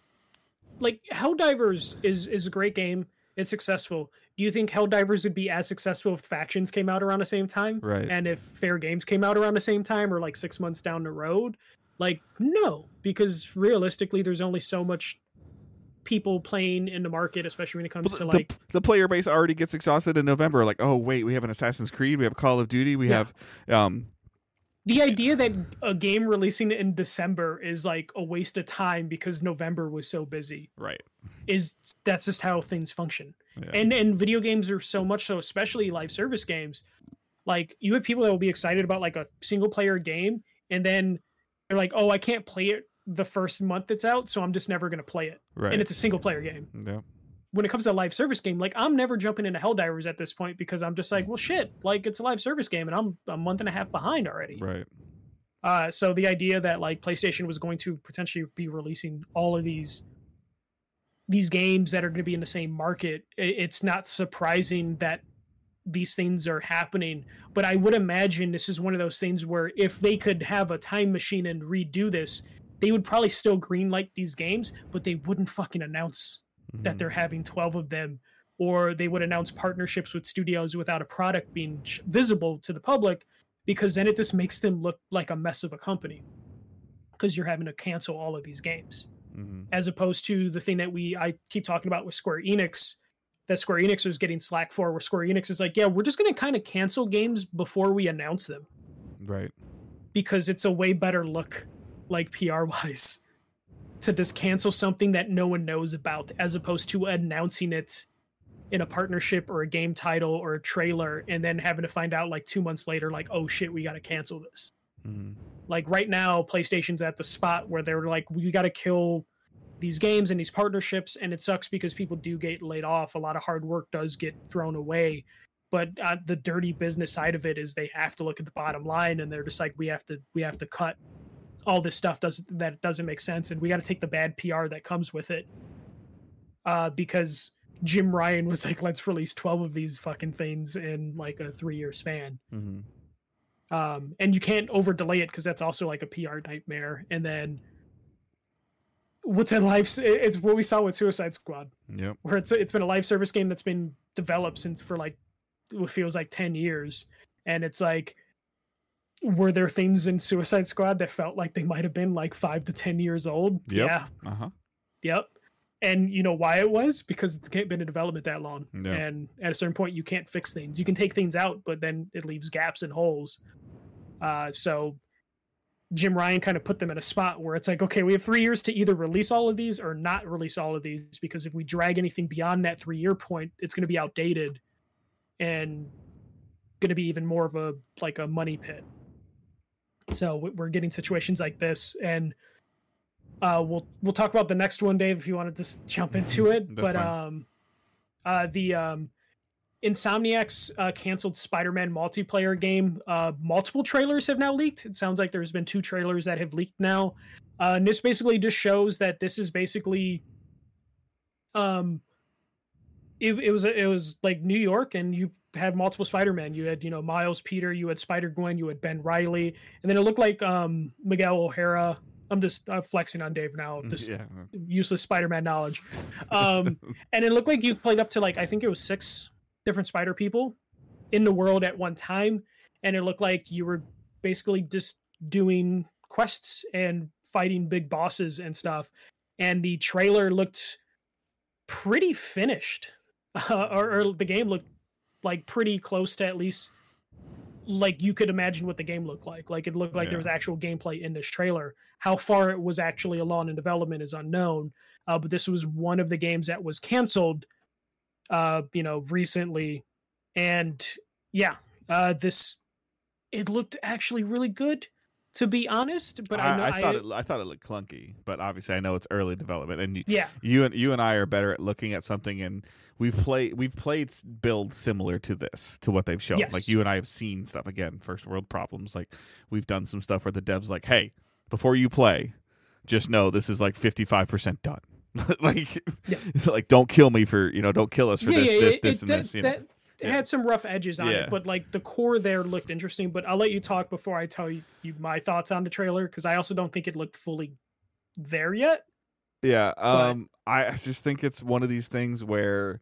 like Helldivers is is a great game. It's successful. Do you think Helldivers would be as successful if Factions came out around the same time? Right. And if Fair Games came out around the same time, or like six months down the road? Like, no, because realistically, there's only so much people playing in the market, especially when it comes well, to the, like the player base already gets exhausted in November. Like, oh wait, we have an Assassin's Creed, we have Call of Duty, we yeah. have um. The idea that a game releasing in December is like a waste of time because November was so busy. Right. Is that's just how things function. Yeah. And and video games are so much so, especially live service games. Like you have people that will be excited about like a single player game, and then they're like, oh, I can't play it the first month it's out, so I'm just never gonna play it. Right. And it's a single player game. Yeah. When it comes to a live service game, like I'm never jumping into Helldivers at this point because I'm just like, well, shit, like it's a live service game and I'm a month and a half behind already. Right. Uh, so the idea that like PlayStation was going to potentially be releasing all of these these games that are going to be in the same market, it's not surprising that these things are happening. But I would imagine this is one of those things where if they could have a time machine and redo this, they would probably still greenlight these games, but they wouldn't fucking announce that they're having twelve of them, or they would announce partnerships with studios without a product being visible to the public, because then it just makes them look like a mess of a company because you're having to cancel all of these games. Mm-hmm. As opposed to the thing that we I keep talking about with Square Enix, that Square Enix was getting slack for, where Square Enix is like, yeah, we're just going to kind of cancel games before we announce them. Right. Because it's a way better look, like P R wise, to just cancel something that no one knows about, as opposed to announcing it in a partnership or a game title or a trailer and then having to find out like two months later, like, oh shit, we got to cancel this. Mm-hmm. Like right now, PlayStation's at the spot where they're like, we got to kill these games and these partnerships. And it sucks because people do get laid off. A lot of hard work does get thrown away. But uh, the dirty business side of it is they have to look at the bottom line, and they're just like, we have to, we have to cut all this stuff doesn't that doesn't make sense, and we got to take the bad P R that comes with it. Uh, because Jim Ryan was like, let's release twelve of these fucking things in like a three year span. Mm-hmm. Um, and you can't over delay it because that's also like a P R nightmare. And then what's in live, it's what we saw with Suicide Squad. Yep. Where it's it's been a live service game that's been developed since for like what feels like ten years, and it's like, were there things in Suicide Squad that felt like they might have been like five to ten years old? Yep. Yeah. Uh-huh. Yep. And you know why it was? Because it's been in development that long. Yeah. And at a certain point, you can't fix things. You can take things out, but then it leaves gaps and holes. Uh, so Jim Ryan kind of put them in a spot where it's like, okay, we have three years to either release all of these or not release all of these, because if we drag anything beyond that three-year point, it's going to be outdated and going to be even more of a like a money pit. So we're getting situations like this, and uh, we'll we'll talk about the next one, Dave, if you wanted to just jump into it. That's but fine. um, uh, the um, Insomniac's uh, canceled Spider-Man multiplayer game. Uh, multiple trailers have now leaked. It sounds like there's been two trailers that have leaked now. Uh, and this basically just shows that this is basically, um, it, it was it was like New York, and you had multiple Spider-Man. You had, you know, Miles, Peter, you had Spider-Gwen, you had Ben Reilly, and then it looked like um, Miguel O'Hara. I'm just uh, flexing on Dave now, just yeah. useless Spider-Man knowledge. Um, and it looked like you played up to like, I think it was six different Spider people in the world at one time. And it looked like you were basically just doing quests and fighting big bosses and stuff. And the trailer looked pretty finished, uh, or, or the game looked like pretty close to at least like you could imagine what the game looked like. Like it looked like Yeah. there was actual gameplay in this trailer. How far it was actually along in development is unknown. Uh, but this was one of the games that was canceled, uh, you know, recently. And yeah, uh, this it looked actually really good, to be honest. But I, I, know I thought I, it I thought it looked clunky, but obviously I know it's early development, and you, yeah, you and you and I are better at looking at something, and we've played we've played s- builds similar to this, to what they've shown. Yes. Like you and I have seen stuff, again, first world problems. Like we've done some stuff where the devs like, hey, before you play, just know this is like fifty-five percent done. like Yeah. like don't kill me for, you know, don't kill us for yeah, this yeah, this it, this it, and that, this. You know? that, it Yeah. had some rough edges on Yeah. it, but like the core there looked interesting. But I'll let you talk before I tell you, you my thoughts on the trailer, because I also don't think it looked fully there yet. Yeah, um, I I just think it's one of these things where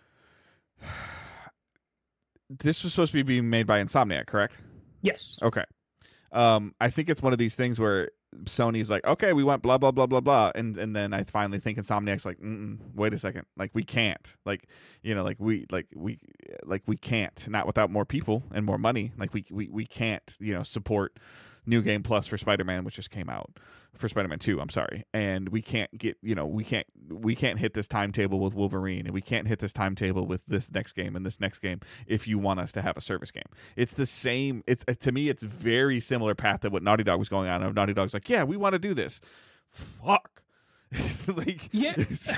this was supposed to be being made by Insomniac, correct? Yes. Okay. Um, I think it's one of these things where Sony's like, okay, we want blah blah blah blah blah, and and then I finally think Insomniac's like, Mm-mm, wait a second, like we can't, like you know, like we like we like we can't, not without more people and more money, like we we we can't, you know, support New Game Plus for Spider-Man, which just came out for Spider-Man two. I'm sorry, and we can't get, you know, we can't we can't hit this timetable with Wolverine, and we can't hit this timetable with this next game and this next game if you want us to have a service game. It's the same. It's to me, it's very similar path to what Naughty Dog was going on. Naughty Dog's like, yeah, we want to do this. Fuck. like, Yeah.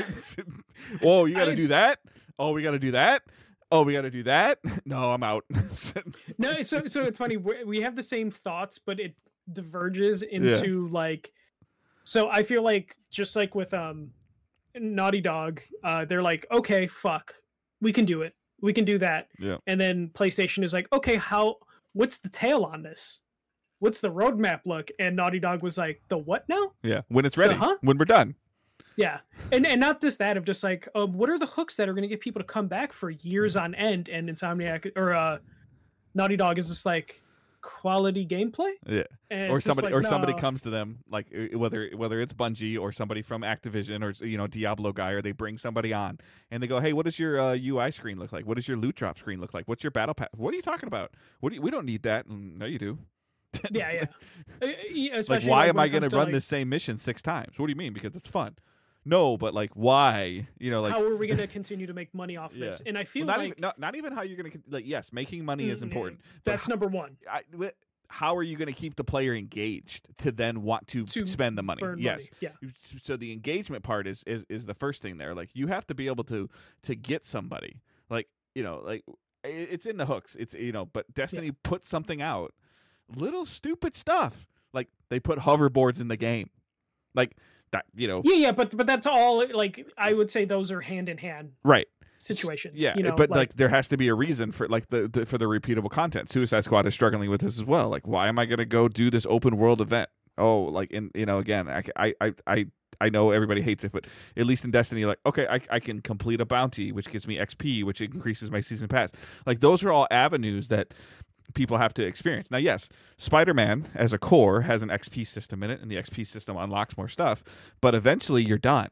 oh, you got to I- do that. Oh, we got to do that. Oh, we got to do that. No, I'm out. No, so so it's funny. We we have the same thoughts, but it diverges into like. So I feel like just like with um, Naughty Dog, uh, they're like, okay, fuck, we can do it, we can do that. Yeah. And then PlayStation is like, okay, how? What's the tail on this? What's the roadmap look? And Naughty Dog was like, the what now? Yeah, when it's ready, Uh-huh. when we're done. Yeah, and and not just that of just like, um, what are the hooks that are going to get people to come back for years on end? And Insomniac or uh, Naughty Dog is just like quality gameplay. Yeah. And Or it's just somebody, like, or somebody no. comes to them, like uh, whether whether it's Bungie or somebody from Activision or you know Diablo guy, or they bring somebody on and they go, hey, what does your uh, U I screen look like? What does your loot drop screen look like? What's your battle pass? What are you talking about? What do you, we don't need that. Mm, no, you do. Yeah, yeah. Uh, yeah, Like, especially, why like, am when I it going comes to run like, this same mission six times? What do you mean? Because it's fun. No, but like, why? You know, like, how are we going to continue to make money off this? Yeah. And I well, feel not like even not, not even how you're going to like. Yes, making money is Mm, important. but that's number one. I, wh- how are you going to keep the player engaged to then want to, To spend the money? Burn Yes. money. Yeah. So the engagement part is, is is the first thing there. Like you have to be able to to get somebody. Like you know, like i- it's in the hooks. It's you know, but Destiny put something out. Little stupid stuff. Like they put hoverboards in the game. Like that. You know. Yeah, yeah, but but that's all. Like I would say those are hand in hand Right. situations. Yeah, you know, but like, there has to be a reason for like the, the for the repeatable content. Suicide Squad is struggling with this as well. Like, why am I going to go do this open world event? Oh, like in you know, again, I I I. I I know everybody hates it, but at least in Destiny, you're like, okay, I, I can complete a bounty, which gives me X P, which increases my season pass. Like, those are all avenues that people have to experience. Now, yes, Spider-Man as a core has an X P system in it, and the X P system unlocks more stuff, but eventually you're done.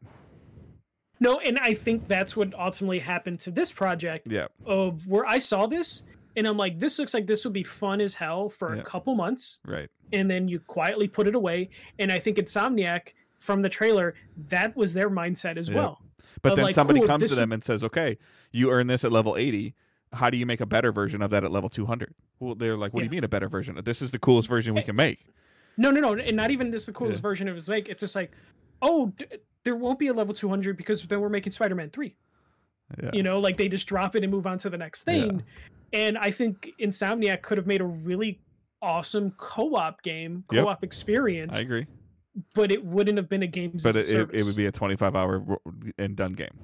no, and I think that's what ultimately happened to this project. Yeah. Of where I saw this, and I'm like, this looks like this would be fun as hell for Yeah. a couple months, Right. and then you quietly put it away. And I think Insomniac, from the trailer, that was their mindset as Yeah. well. But Of then like, somebody cool, comes this to them and says, okay, you earn this at level eighty. How do you make a better version of that at level two hundred? Well, they're like, what do you Yeah. mean a better version? This is the coolest version we Hey. can make. No, no, no, and not even this is the coolest Yeah. version of his make. It's just like, oh, d- there won't be a level two hundred because then we're making Spider-Man three. Yeah. You know, like they just drop it and move on to the next thing. And I think Insomniac could have made a really awesome co-op game, Yep. co-op experience, I agree. but it wouldn't have been a games But as a it, it, service. it would be a twenty-five hour ro- and done game.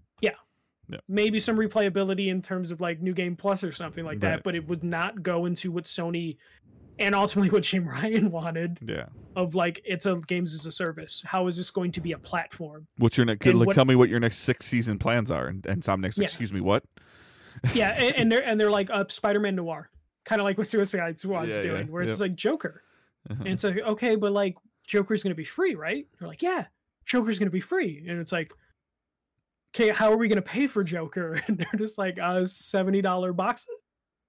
Maybe some replayability in terms of like New Game Plus or something like that, Right. but it would not go into what Sony and ultimately what Jim Ryan wanted Yeah. of like it's a games as a service. How is this going to be a platform? What's your next? And Like, what- tell me what your next six season plans are. And, and Insomniac's, Yeah. excuse me, what? Yeah, and, and they're and they're like uh, Spider-Man Noir, kind of like what Suicide Squad's Yeah, yeah, doing, where it's yep. like Joker. Uh-huh. And it's like, okay, but like Joker's gonna be free, right? They're like, yeah, Joker's gonna be free. And it's like, okay, how are we gonna pay for Joker? And they're just like, uh, seventy dollar boxes.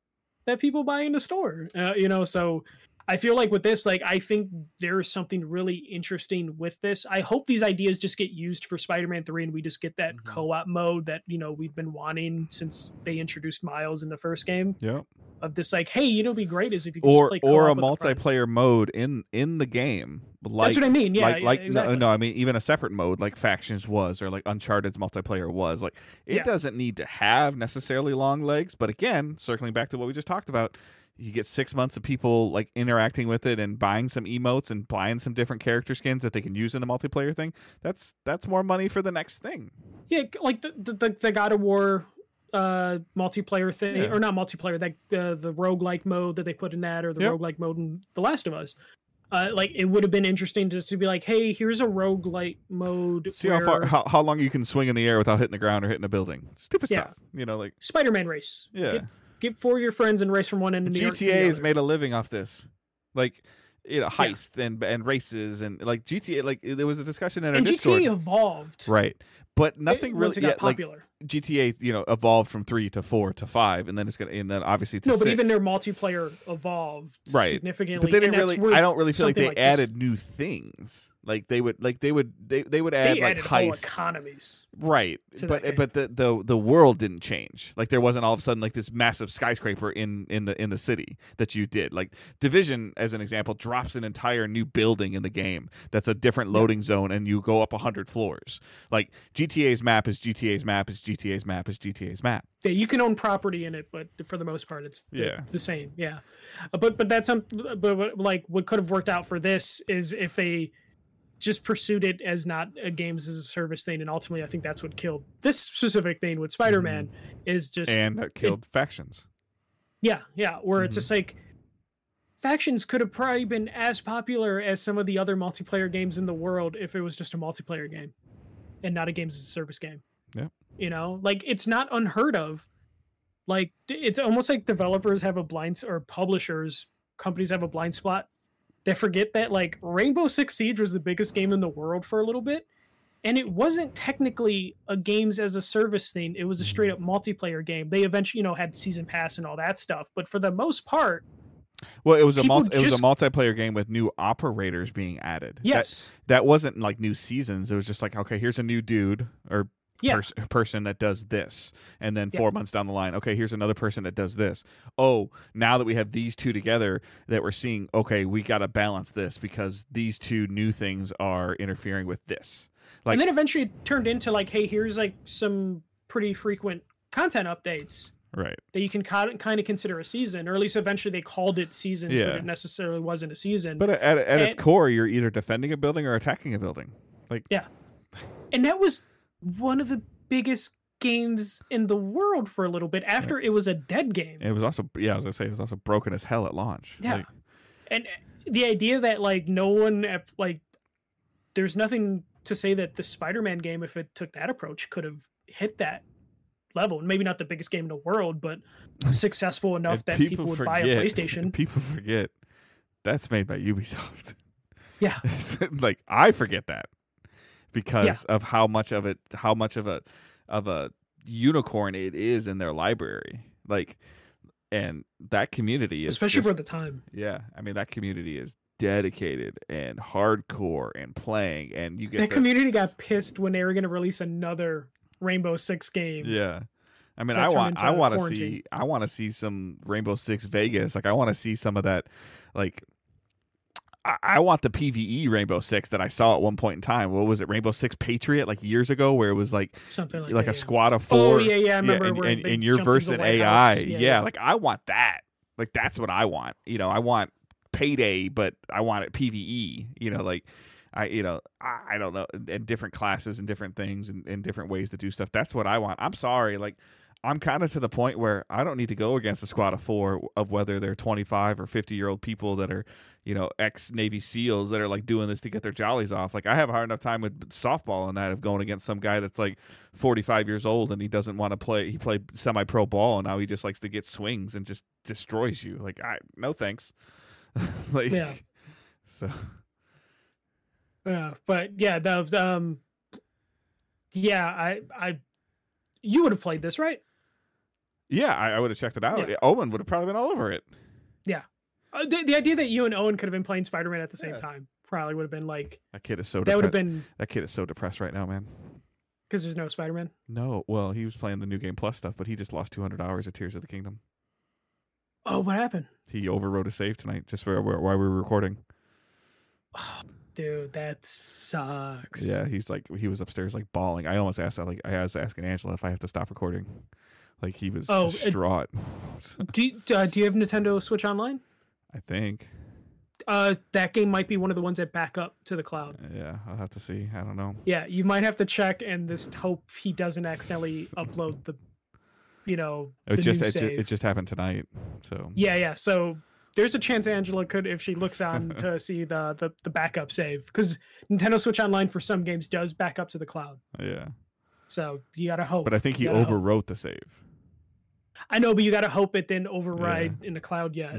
that people buy in the store. Uh, you know, so I feel like with this, like I think there's something really interesting with this. I hope these ideas just get used for Spider-Man three, and we just get that Mhm. co-op mode that you know we've been wanting since they introduced Miles in the first game. Yep. Of this, like, hey, you know, it'd be great is if you could Or just play or a co-op with friend. multiplayer mode in in the game. Like, That's what I mean. Yeah, like yeah, like exactly. no, no, I mean even a separate mode like Factions was, or like Uncharted's multiplayer was. Like it Yeah. doesn't need to have necessarily long legs, but again, circling back to what we just talked about, you get six months of people like interacting with it and buying some emotes and buying some different character skins that they can use in the multiplayer thing. That's that's more money for the next thing. Yeah, like the the, the God of War uh multiplayer thing, Yeah. or not multiplayer, that uh, the roguelike mode that they put in that, or the Yep. roguelike mode in The Last of Us. Uh, like it would have been interesting just to be like, hey, here's a roguelike mode. See how far where how, how long you can swing in the air without hitting the ground or hitting a building. Stupid Yeah. stuff. You know, like Spider-Man race. yeah. Get, get four of your friends and race from one end of New York to G T A the has other. made a living off this, like you know, heists and and races and like G T A. Like there was a discussion in our and Discord, G T A evolved. right? But It- nothing once really. it Yeah, got like popular. G T A, you know, evolved from three to four to five, and then it's gonna, and then obviously to No, six. but even their multiplayer evolved Right. significantly. But they didn't and that's really. where I don't really feel like they something like this- added new things. Like they would, like they would, they they would They add like added whole heists. economies. Right, to but that game. but the, the the world didn't change. Like there wasn't all of a sudden like this massive skyscraper in in the in the city that you did. Like Division, as an example, drops an entire new building in the game that's a different loading zone, and you go up a hundred floors. Like G T A's map is G T A's map is G T A's map is G T A's map. Yeah, you can own property in it, but for the most part, it's the, Yeah. the same. Yeah, Uh, but but that's some. But but, like what could have worked out for this is if they just pursued it as not a games as a service thing, and ultimately, I think that's what killed this specific thing with Spider-Man. Is just And that killed factions. yeah, yeah, where it's Mhm. just like factions could have probably been as popular as some of the other multiplayer games in the world if it was just a multiplayer game and not a games as a service game. Yeah. You know, like it's not unheard of. Like d- it's almost like developers have a blind s- or publishers, companies have a blind spot. They forget that like Rainbow Six Siege was the biggest game in the world for a little bit. And it wasn't technically a games as a service thing. It was a straight up multiplayer game. They eventually, you know, had season pass and all that stuff. But for the most part, Well, it was a People multi, it was just- a multiplayer game with new operators being added. That- yes. that wasn't like new seasons. It was just like, okay, here's a new dude or Yeah. pers- person that does this, and then Yeah. four months down the line, okay, here's another person that does this. Oh, now that we have these two together, that we're seeing, okay, we got to balance this because these two new things are interfering with this. Like, and then eventually it turned into like, hey, here's like some pretty frequent content updates right? that you can kind of consider a season, or at least eventually they called it seasons, Yeah. but it necessarily wasn't a season. But at, at its And- core, you're either defending a building or attacking a building. Like, and that was one of the biggest games in the world for a little bit after it was a dead game. it was also, yeah, I was gonna say, it was also broken as hell at launch. Yeah. Like, And the idea that like no one at- like there's nothing to say that the Spider-Man game, if it took that approach, could have hit that level. Maybe not the biggest game in the world, but successful enough and that people, would buy a PlayStation. People forget that's made by Ubisoft. Yeah. Like I forget that because of how much of it, how much of a of a unicorn it is in their library. Like, and that community is Especially just, for the time. yeah. I mean, that community is dedicated and hardcore and playing, and you get That the- community got pissed when they were going to release another Rainbow Six game. Yeah. I mean, that I turned want, into I want to quarantine. see, I want to see some Rainbow Six Vegas. Like, I want to see some of that. Like, I, I want the PvE Rainbow Six that I saw at one point in time. What was it, Rainbow Six Patriot? Like years ago, where it was like, Something like, like that, a yeah. squad of Oh four. yeah, yeah. I remember and, where and, they and you're jumped into versus the an White A I. House. Yeah, Yeah, like I want that. Like that's what I want. You know, I want Payday, but I want it PvE. You know, like. I you know I, I don't know, and different classes and different things and, and different ways to do stuff. That's what I want. I'm sorry, like I'm kind of to the point where I don't need to go against a squad of four of whether they're twenty-five or fifty year old people that are, you know, ex Navy SEALs that are like doing this to get their jollies off. Like I have a hard enough time with softball and that of going against some guy that's like forty-five years old and he doesn't want to play. He played semi pro ball and now he just likes to get swings and just destroys you. Like I no thanks. Like Yeah. so. Yeah, but yeah, the um, yeah, I, I, you would have played this, right? Yeah, I, I would have checked it out. Yeah. Owen would have probably been all over it. Yeah. Uh, the, the idea that you and Owen could have been playing Spider-Man at the same Yeah. time probably would have been like That kid is so that would have depressed. been That kid is so depressed right now, man. because there's no Spider-Man. No, well, he was playing the New Game Plus stuff, but he just lost two hundred hours of Tears of the Kingdom. Oh, what happened? He overwrote a save tonight just while while we were recording. Oh, dude, that sucks. Yeah, he's like he was upstairs like bawling. I almost asked like I was asking Angela if I have to stop recording. Like he was Oh, it- distraught. Do you, uh, do you have Nintendo Switch Online? I think. Uh, that game might be one of the ones that back up to the cloud. Yeah, I'll have to see. I don't know. Yeah, you might have to check and just hope he doesn't accidentally upload the, you know, It the just new it, ju- save. it just happened tonight. So Yeah, yeah. So there's a chance Angela could, if she looks on to see the the, the backup save, because Nintendo Switch Online for some games does back up to the cloud. yeah, So you gotta hope. but I think he You gotta hope. overwrote the save. I know, but you gotta hope it didn't override in the cloud yet,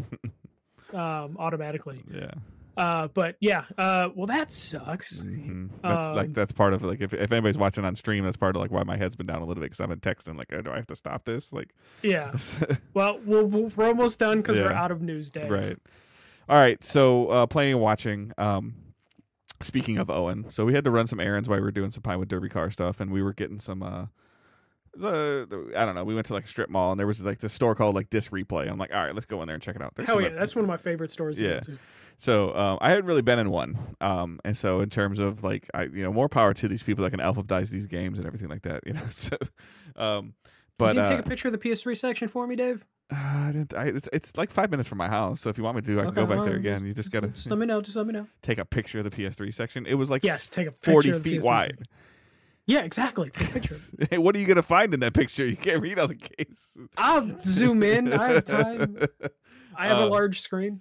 um, automatically. Yeah. Uh, but yeah. Uh, well, that sucks. Mhm. That's like Um, that's part of like if if anybody's watching on stream, that's part of like why my head's been down a little bit because I've been texting like, oh, do I have to stop this? Like, Yeah. Well, we'll, we'll we're almost done because we're Yeah. out of news day. right. All right. So uh, playing and watching. Um, speaking of Owen, so we had to run some errands while we were doing some Pinewood Derby car stuff, and we were getting some. Uh, the, the I don't know. We went to like a strip mall, and there was like this store called like Disc Replay. I'm like, all right, let's go in there and check it out. There's Hell some- yeah, that's one of my favorite stores. Yeah. To go to. So um, I hadn't really been in one, um, and so in terms of like, I you know, more power to these people that can alphabetize these games and everything like that, you know. So, um, but Can you uh, take a picture of the P S three section for me, Dave? I didn't, I, it's it's like five minutes from my house, so if you want me to, I can Okay, go back well, there again. You just gotta Just let me know. Just let me know. take a picture of the P S three section. It was like Yes, take a picture forty of the feet P S three wide. section. Yeah, exactly. Take a picture of it. Hey, what are you gonna find in that picture? You can't read all the games. I'll zoom in. I have time. I have a Um, large screen.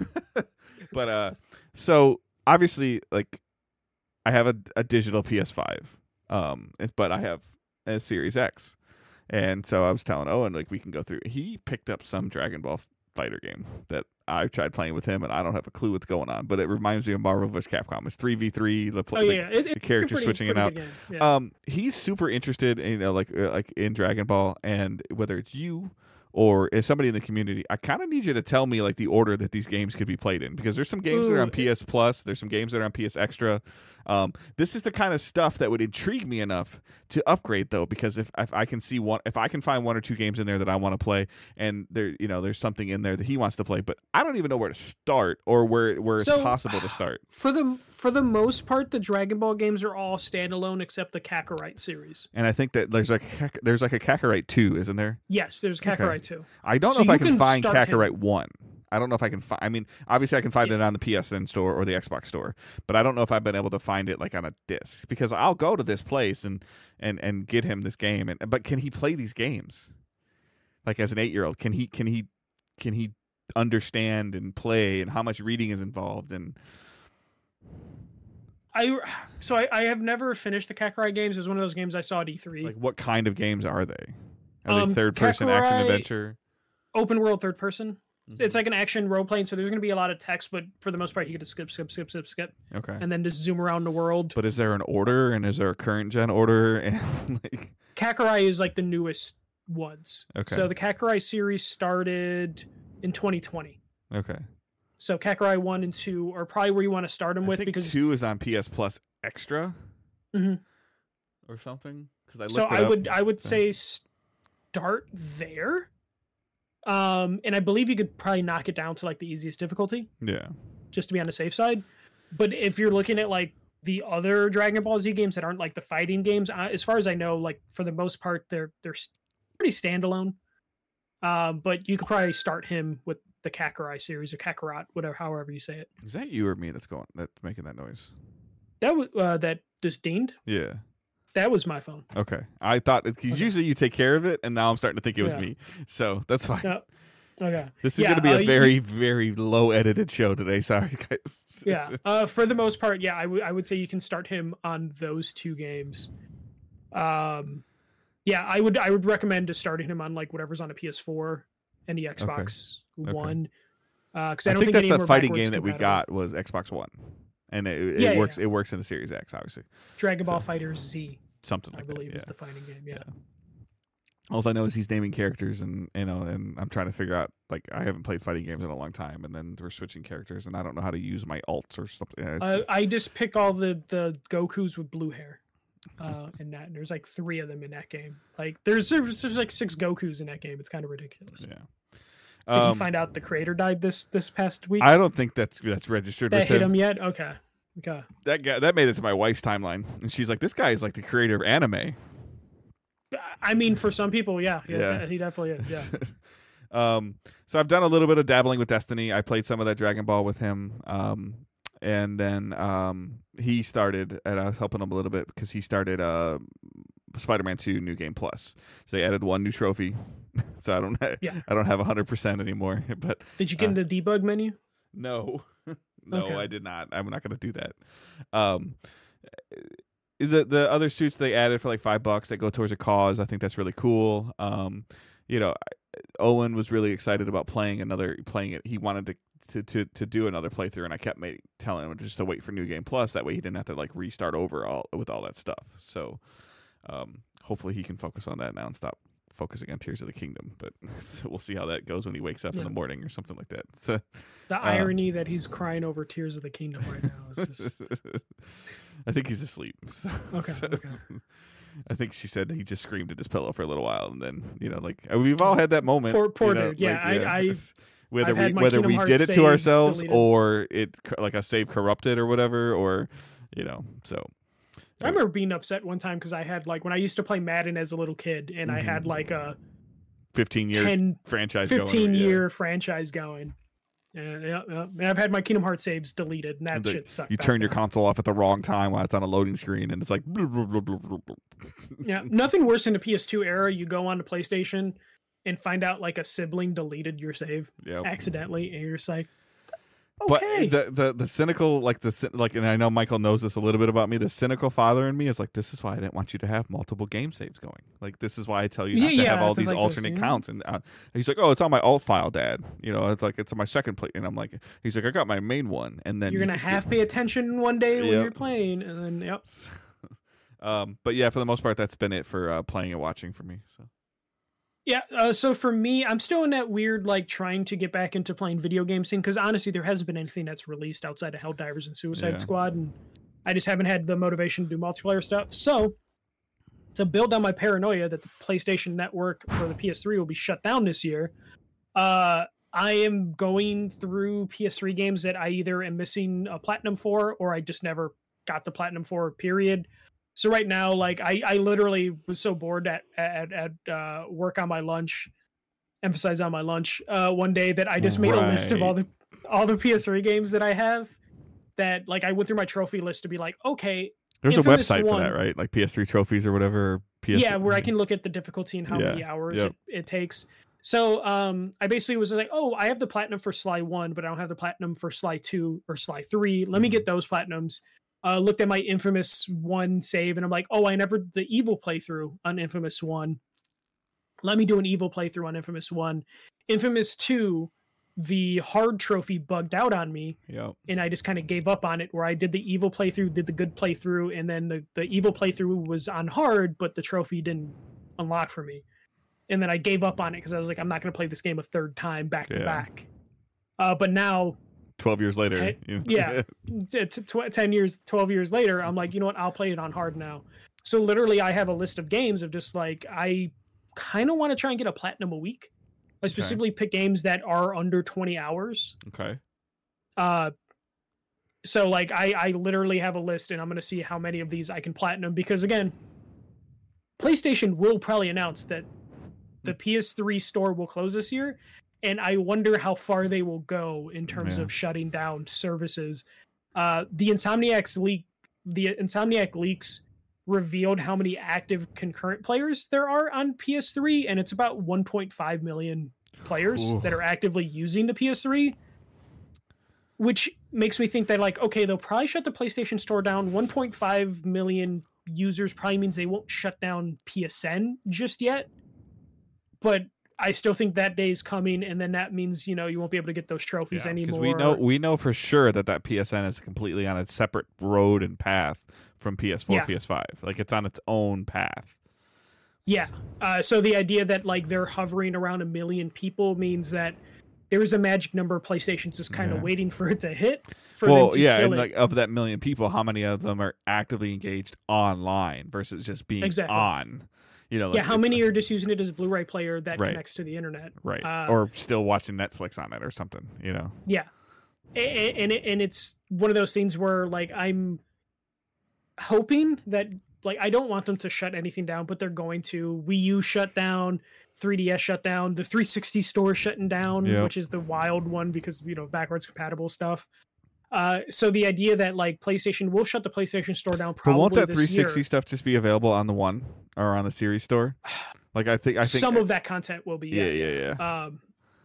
But uh, so obviously, like, I have a, a digital P S five, um, it- but I have a Series X, and so I was telling Owen like we can go through. He picked up some Dragon Ball Fighter game that I tried playing with him, and I don't have a clue what's going on. But it reminds me of Marvel versus. Capcom. It's three v three. The, pl- Oh the, yeah, it, the it's a character pretty- switching it pretty out. good game. Yeah. Um, he's super interested in you know like uh, like in Dragon Ball, and whether it's you or if somebody in the community, I kind of need you to tell me like the order that these games could be played in, because there's some games that are Ooh, on P S Plus, there's some games that are on P S Extra. Um, this is the kind of stuff that would intrigue me enough to upgrade, though, because if, if I can see one, if I can find one or two games in there that I want to play, and there, you know, there's something in there that he wants to play, but I don't even know where to start or where where So- it's possible to start. For the for the most part, the Dragon Ball games are all standalone except the Kakarite series. And I think that there's like Kak- there's like a Kakarite two, isn't there? Yes, there's Okay. Kakarite too. I don't So know if you I can, can find start him. Kakarite one. I don't know if I can find. I mean, obviously I can find it on the P S N store or the Xbox store, but I don't know if I've been able to find it like on a disc, because I'll go to this place and and and get him this game. And but can he play these games? Like as an eight year old, can he can he can he understand and play, and how much reading is involved? And I so I, I have never finished the Kakarite games. It was one of those games I saw at E three. like what kind of games are they? Are Um, they third person action Kakarite- adventure? Open world third person. Mm-hmm. It's like an action role playing, so there's going to be a lot of text, but for the most part, you get to skip, skip, skip, skip, skip, Okay. and then just zoom around the world. But is there an order, and is there a current gen order? And like, Kakarite is like the newest ones. Okay. So the Kakarite series started in twenty twenty. okay. So Kakarite one and two are probably where you want to start them I with think because two is on P S Plus Extra, Mhm. or something. Because I looked so it I up. would I would so- say start there. Um, and I believe you could probably knock it down to like the easiest difficulty, Yeah. just to be on the safe side. But if you're looking at like the other Dragon Ball Z games that aren't like the fighting games, uh, as far as I know, like for the most part, they're they're s- pretty standalone. Um, but you could probably start him with the Kakarot series or Kakarot, whatever, however you say it. Is that you or me that's going that's making that noise? That was uh, that just dinged. Yeah. That was my phone. Okay. I thought it, 'cause Okay. usually you take care of it, and now I'm starting to think it was Yeah. me. So that's fine. No. Okay. This is Yeah, going to be uh, a you- very, very low edited show today. Sorry, guys. Yeah. Uh, for the most part, yeah, I would I would say you can start him on those two games. Um, yeah, I would I would recommend just starting him on like whatever's on a P S four and the Xbox Okay. One. Because I I, don't think think, that's any the more fighting backwards game that we compatible. got was Xbox One, and it, it Yeah, yeah, works. yeah. It works in the Series X, obviously. Dragon Ball so- Fighter Z, Something I like believe, that. is Yeah. the fighting game. Yeah. All I know is he's naming characters, and you know, and I'm trying to figure out. Like, I haven't played fighting games in a long time, and then we're switching characters, and I don't know how to use my alts or something. Yeah, Uh, I just pick all the the Gokus with blue hair, uh, in that. And there's like three of them in that game. Like there's there's, there's like six Gokus in that game. It's kind of ridiculous. Yeah. Did Um, you find out the creator died this this past week? I don't think that's that's registered. That with hit him. him yet? Okay. Okay. That guy that made it to my wife's timeline, and she's like, "This guy is like the creator of anime." I mean, for some people, yeah, yeah, Yeah. he definitely is. Yeah. um, so I've done a little bit of dabbling with Destiny. I played some of that Dragon Ball with him, um, and then um, he started, and I was helping him a little bit because he started uh, Spider-Man two New Game Plus. So they added one new trophy. So I don't, ha- Yeah. I don't have one hundred percent anymore. But Did you get uh, in the debug menu? no, no, Okay. I did not. I'm not going to do that. Um, the the other suits they added for like five bucks that go towards a cause. I think that's really cool. Um, you know, Owen was really excited about playing another playing it. He wanted to to to, to do another playthrough, and I kept ma- telling him just to wait for New Game Plus. That way, he didn't have to like restart over all with all that stuff. So, um, hopefully, he can focus on that now and stop focusing on Tears of the Kingdom. But so we'll see how that goes when he wakes up Yeah. in the morning or something like that. So. The Uh, irony that he's crying over Tears of the Kingdom right now is just I think he's asleep. So, Okay, so- okay. I think she said he just screamed at his pillow for a little while, and then you know, like we've all had that moment. Poor- poor you know, dude. Yeah, like, I- I- whether I've we had my whether Kingdom we Hearts did it to saves ourselves deleted. or it like a save corrupted or whatever, or you know, so. I remember being upset one time because I had like when I used to play Madden as a little kid, and I had Mhm. like a fifteen year ten, franchise, fifteen going, yeah. year franchise going. And, yeah, yeah. And I've had my Kingdom Hearts saves deleted, and that And the- shit sucked. You back turn your then. console off at the wrong time while it's on a loading screen, and it's like. Blah, blah, blah, blah, blah, blah. Yeah, nothing worse than the P S two era. You go on to PlayStation and find out like a sibling deleted your save Yep. accidentally, and you're just like, But okay. the, the the cynical like the cy- like, and I know Michael knows this a little bit about me. The cynical father in me is like, this is why I didn't want you to have multiple game saves going. Like, this is why I tell you not Yeah, to have yeah, all it's these like those, alternate yeah. counts. And uh, he's like, oh, it's on my alt file, Dad. You know, it's like it's on my second play. And I'm like, he's like, I got my main one, and then You're you gonna just half get- pay attention one day when Yep. you're playing, and then yep. um, but yeah, for the most part, that's been it for uh, playing and watching for me. So Yeah, uh, so for me, I'm still in that weird, like, trying to get back into playing video games thing, because honestly, there hasn't been anything that's released outside of Helldivers and Suicide Yeah. Squad, and I just haven't had the motivation to do multiplayer stuff. So, to build on my paranoia that the PlayStation Network for the P S three will be shut down this year, uh, I am going through P S three games that I either am missing a Platinum for, or I just never got the Platinum for, period. So right now, like I, I literally was so bored at at at uh, work on my lunch, emphasize on my lunch, uh, one day that I just made a list of all the all the P S three games that I have. That like I went through my trophy list to be like, okay, there's Infamous a website one- for that, right? Like P S three trophies or whatever. Or P S yeah, where I can look at the difficulty and how Yeah, many hours yep. it, it takes. So um, I basically was like, oh, I have the platinum for Sly one, but I don't have the platinum for Sly two or Sly three. Let me Mhm. get those platinums. Uh, looked at my Infamous one save, and I'm like, oh, I never the evil playthrough on Infamous one. Let me do an evil playthrough on Infamous one. Infamous two, the hard trophy bugged out on me, Yep. and I just kind of gave up on it, where I did the evil playthrough, did the good playthrough, and then the, the evil playthrough was on hard, but the trophy didn't unlock for me. And then I gave up on it because I was like, I'm not going to play this game a third time back to Yeah. back. Uh, but now, Twelve years later. Ten- you- yeah. t- t- tw- ten years, twelve years later, I'm like, you know what? I'll play it on hard now. So literally, I have a list of games of just like, I kind of want to try and get a platinum a week. I specifically pick games that are under twenty hours. Okay. Uh, so like I, I literally have a list, and I'm gonna see how many of these I can platinum, because again, PlayStation will probably announce that the P S three store will close this year, and I wonder how far they will go in terms Yeah. of shutting down services. Uh, the Insomniac's leak, the Insomniac leaks revealed how many active concurrent players there are on P S three, and it's about one point five million players Ooh. that are actively using the P S three. Which makes me think that, like, okay, they'll probably shut the PlayStation Store down. one point five million users probably means they won't shut down P S N just yet. But I still think that day is coming, and then that means, you know, you won't be able to get those trophies Yeah, anymore. we know we know for sure that that P S N is completely on a separate road and path from P S four, Yeah. P S five. Like it's on its own path. Yeah. Uh, so the idea that like they're hovering around a million people means that there is a magic number of PlayStations just kind of Yeah. waiting for it to hit. For Well, them to yeah, kill and it. like of that million people, how many of them are actively engaged online versus just being Exactly. on? You know, like yeah. How it's- many are just using it as a Blu-ray player that Right. connects to the internet? right, Uh, or still watching Netflix on it or something? You know, Yeah. And, and, it, and it's one of those things where like I'm hoping that like I don't want them to shut anything down, but they're going to. Wii U shut down, three D S shut down, the three sixty store shutting down, Yep. which is the wild one because you know backwards compatible stuff. Uh, so the idea that like PlayStation will shut the PlayStation store down but probably won't that this three sixty year. stuff just be available on the One or on the Series store? Like I think I think Some of that content will be. yeah, Yeah, yeah, yeah. Um,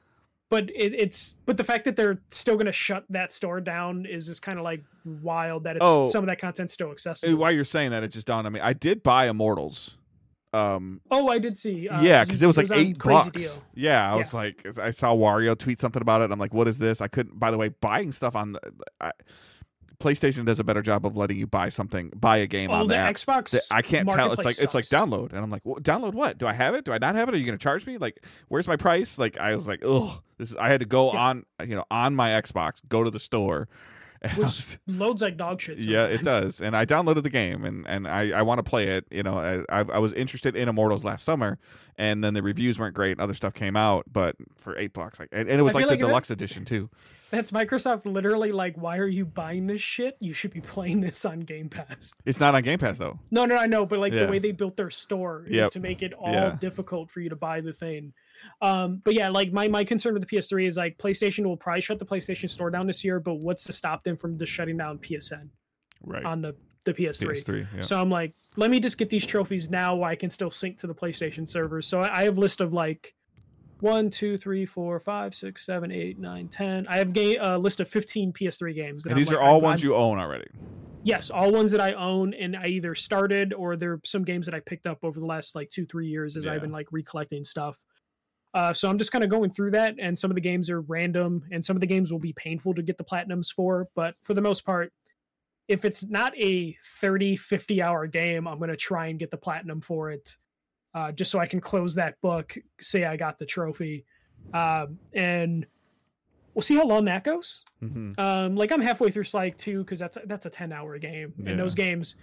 but it, it's but the fact that they're still going to shut that store down is just kind of like wild that it's Oh. some of that content's still accessible. While you're saying that, it just dawned on me. I did buy Immortals. Um, Oh, I did see. Uh, yeah, because it was like on eight Crazy bucks. Deal. Yeah, I Yeah. was like, I saw Wario tweet something about it. And I'm like, what is this? I couldn't. By the way, buying stuff on the, I, PlayStation does a better job of letting you buy something, buy a game Oh, on the the app. Xbox. The- I can't tell. It's like Marketplace it's like sucks. download, and I'm like, well, download what? Do I have it? Do I not have it? Are you going to charge me? Like, where's my price? Like, I was like, ugh. This is. I had to go Yeah. on, you know, on my Xbox, go to the store. and I Which was- loads like dog shit. yeah, it sometimes. does, and I downloaded the game, and and I, I want to play it. You know, I I I was interested in Immortals last summer, and then the reviews weren't great, and other stuff came out, but for eight bucks, like, and, and it was I like feel the like that- deluxe edition too. That's Microsoft literally like, why are you buying this shit? You should be playing this on Game Pass. It's not on Game Pass though. No, no, I know, but like Yeah. the way they built their store is Yep. to make it all Yeah. difficult for you to buy the thing. Um, but yeah, like my my concern with the P S three is like PlayStation will probably shut the PlayStation store down this year, but what's to stop them from just shutting down P S N Right. on the the P S three? P S three. Yeah. So I'm like, let me just get these trophies now while I can still sync to the PlayStation servers. So I I have a list of like one, two, three, four, five, six, seven, eight, nine, ten. I have a uh, list of fifteen P S three games. That and I'm these like, are all I'm- ones I'm- you own already. Yes, all ones that I own, and I either started or they're some games that I picked up over the last like two, three years as Yeah. I've been like recollecting stuff. Uh, so I'm just kind of going through that, and some of the games are random, and some of the games will be painful to get the platinums for. But for the most part, if it's not a thirty, fifty hour game, I'm going to try and get the platinum for it, uh, just so I can close that book, say I got the trophy, um, and we'll see how long that goes. Mm-hmm. Um, like I'm halfway through Sly two because that's that's a ten hour game, Yeah. and those games,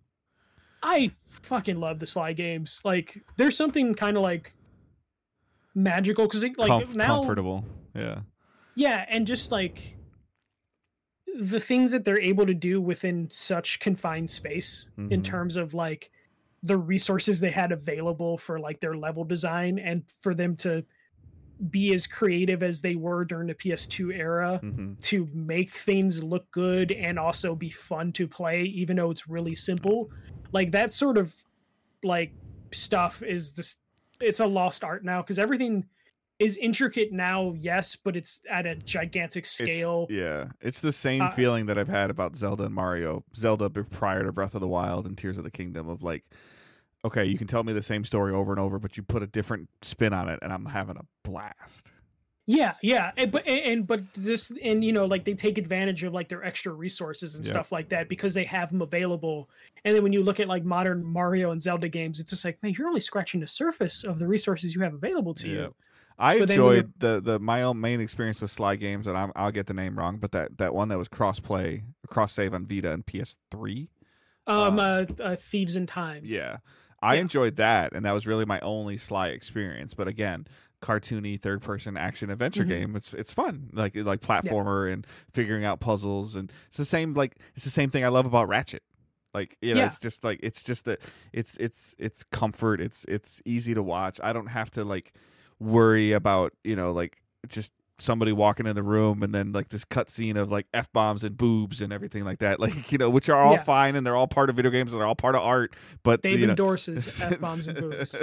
I fucking love the Sly games. Like there's something kind of like magical because like Comf- now, comfortable. Yeah. yeah, and just like the things that they're able to do within such confined space in Mhm. terms of like the resources they had available for like their level design and for them to be as creative as they were during the P S two era Mm-hmm. to make things look good and also be fun to play even though it's really simple. Like that sort of like stuff is just it's a lost art now because everything is intricate now, yes, but it's at a gigantic scale. It's, yeah, it's the same Uh, feeling that I've had about Zelda and Mario. Zelda b- prior to Breath of the Wild and Tears of the Kingdom of like, okay, you can tell me the same story over and over, but you put a different spin on it, and I'm having a blast. Yeah, yeah, and, but and, and but this and you know like they take advantage of like their extra resources and Yep. stuff like that because they have them available. And then when you look at like modern Mario and Zelda games, it's just like, man, you're only scratching the surface of the resources you have available to Yeah. you. I But then when enjoyed the the my own main experience with Sly games, and I'm, I'll get the name wrong, but that, that one that was cross play, cross save on Vita and P S three. Um, Uh, uh, uh Thieves in Time. Yeah, I Yeah. enjoyed that, and that was really my only Sly experience. But again, cartoony third person action adventure Mhm. game. It's it's fun, like like platformer and figuring out puzzles, and it's the same like it's the same thing I love about Ratchet. Like you know, Yeah. it's just like it's just that it's it's it's comfort. It's it's easy to watch. I don't have to like worry about you know like just somebody walking in the room and then like this cutscene of like f bombs and boobs and everything like that. Like you know, which are all Yeah. fine and they're all part of video games and they're all part of art. But Dave you know, endorses F bombs and boobs.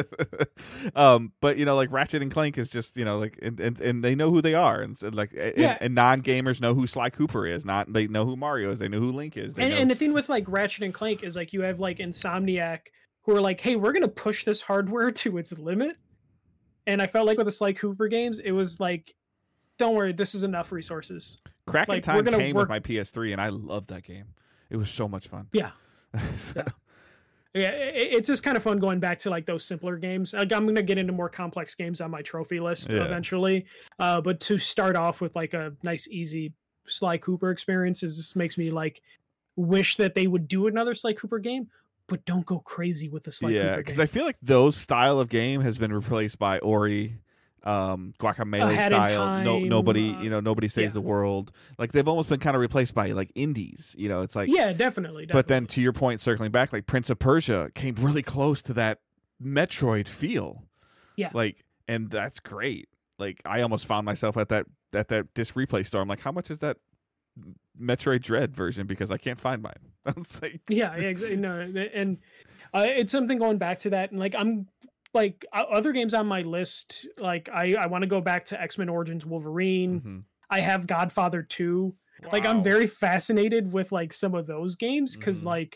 um, but you know, like Ratchet and Clank is just you know like and, and, and they know who they are and, so, like and, Yeah. and non gamers know who Sly Cooper is. Not they know who Mario is. They know who Link is. They And, know, and the thing with like Ratchet and Clank is like you have like Insomniac who are like, hey, we're gonna push this hardware to its limit. And I felt like with the Sly Cooper games, it was like, don't worry, this is enough resources. Crack in like, we're Time gonna came work- with my P S three, and I loved that game. It was so much fun. Yeah. So- Yeah. Yeah, it, it's just kind of fun going back to like those simpler games. Like I'm gonna get into more complex games on my trophy list Yeah. eventually, uh, but to start off with like a nice, easy Sly Cooper experience is just makes me like wish that they would do another Sly Cooper game, but don't go crazy with the Sly Yeah, Cooper because game. I feel like those style of game has been replaced by Ori, um, Guacamelee Ahead in style. No, Time, nobody, uh, you know, nobody saves yeah. the world. Like they've almost been kind of replaced by like indies. You know, it's like Yeah, definitely, definitely. But then to your point, circling back, like Prince of Persia came really close to that Metroid feel. Yeah. Like, and that's great. Like I almost found myself at that at that disc replay store. I'm like, how much is that Metroid Dread version? Because I can't find mine. I was like, yeah, yeah, exactly. No, and uh, it's something going back to that, and like I'm like uh, other games on my list. Like I I want to go back to X-Men Origins Wolverine. mm-hmm. I have Godfather two. Like I'm Wow. very fascinated with like some of those games because Mhm. like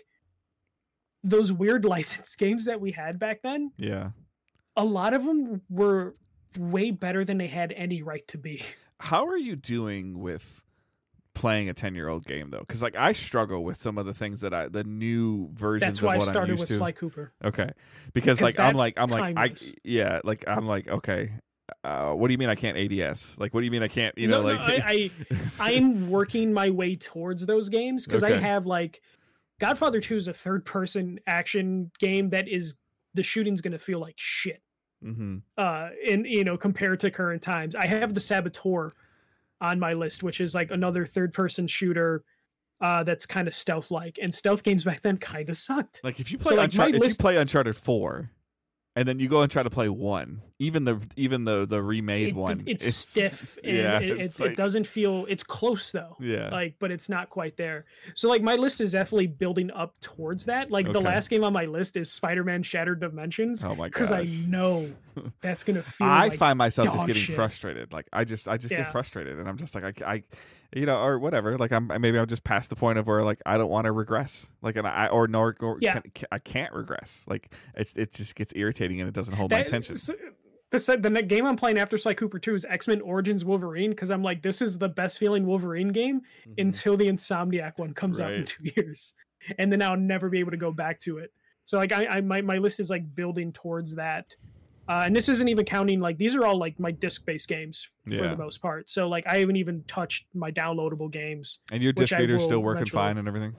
those weird licensed games that we had back then, Yeah. a lot of them were way better than they had any right to be. How are you doing with playing a ten-year-old game though? Because like I struggle with some of the things that I the new versions That's of why I what I'm started used with to. Sly Cooper. Okay, because, Because like I'm that like I'm like I timeless. yeah like I'm like okay. Uh, what do you mean I can't A D S? Like, what do you mean I can't? You know, no, like no, I, I I'm working my way towards those games because Okay. I have like Godfather two is a third person action game that is the shooting's gonna feel like shit. mm-hmm. Uh, in you know compared to current times, I have the Saboteur on my list, which is like another third person shooter uh, that's kind of stealth like, and stealth games back then kind of sucked. Like if you So, play like, my Unchar- if list- you play Uncharted four, and then you go and try to play one, even the even the the remade It, one, it- it's, stiff and yeah, it, it's it, like- it doesn't feel it's close though. yeah, Like, but it's not quite there. So like my list is definitely building up towards that. Like the Okay. last game on my list is Spider-Man Shattered Dimensions oh my because I gosh. know that's gonna feel. I like, find myself just dog getting shit. frustrated. Like I just, I just Yeah. get frustrated, and I'm just like, I, I, you know, or whatever. Like I'm maybe I'm just past the point of where like I don't want to regress. Like and I or nor or Yeah. can, I can't regress. Like it's it just gets irritating and it doesn't hold That- my attention. so- The, se- the ne- game I'm playing after Sly Cooper two is X-Men Origins Wolverine because I'm like, this is the best feeling Wolverine game Mhm. until the Insomniac one comes out in Right. two years, and then I'll never be able to go back to it. So like, I, I my my list is like building towards that, uh, and this isn't even counting like these are all like my disc-based games for Yeah. the most part. So like, I haven't even touched my downloadable games. And your which disc I reader's will still working eventually. fine and everything.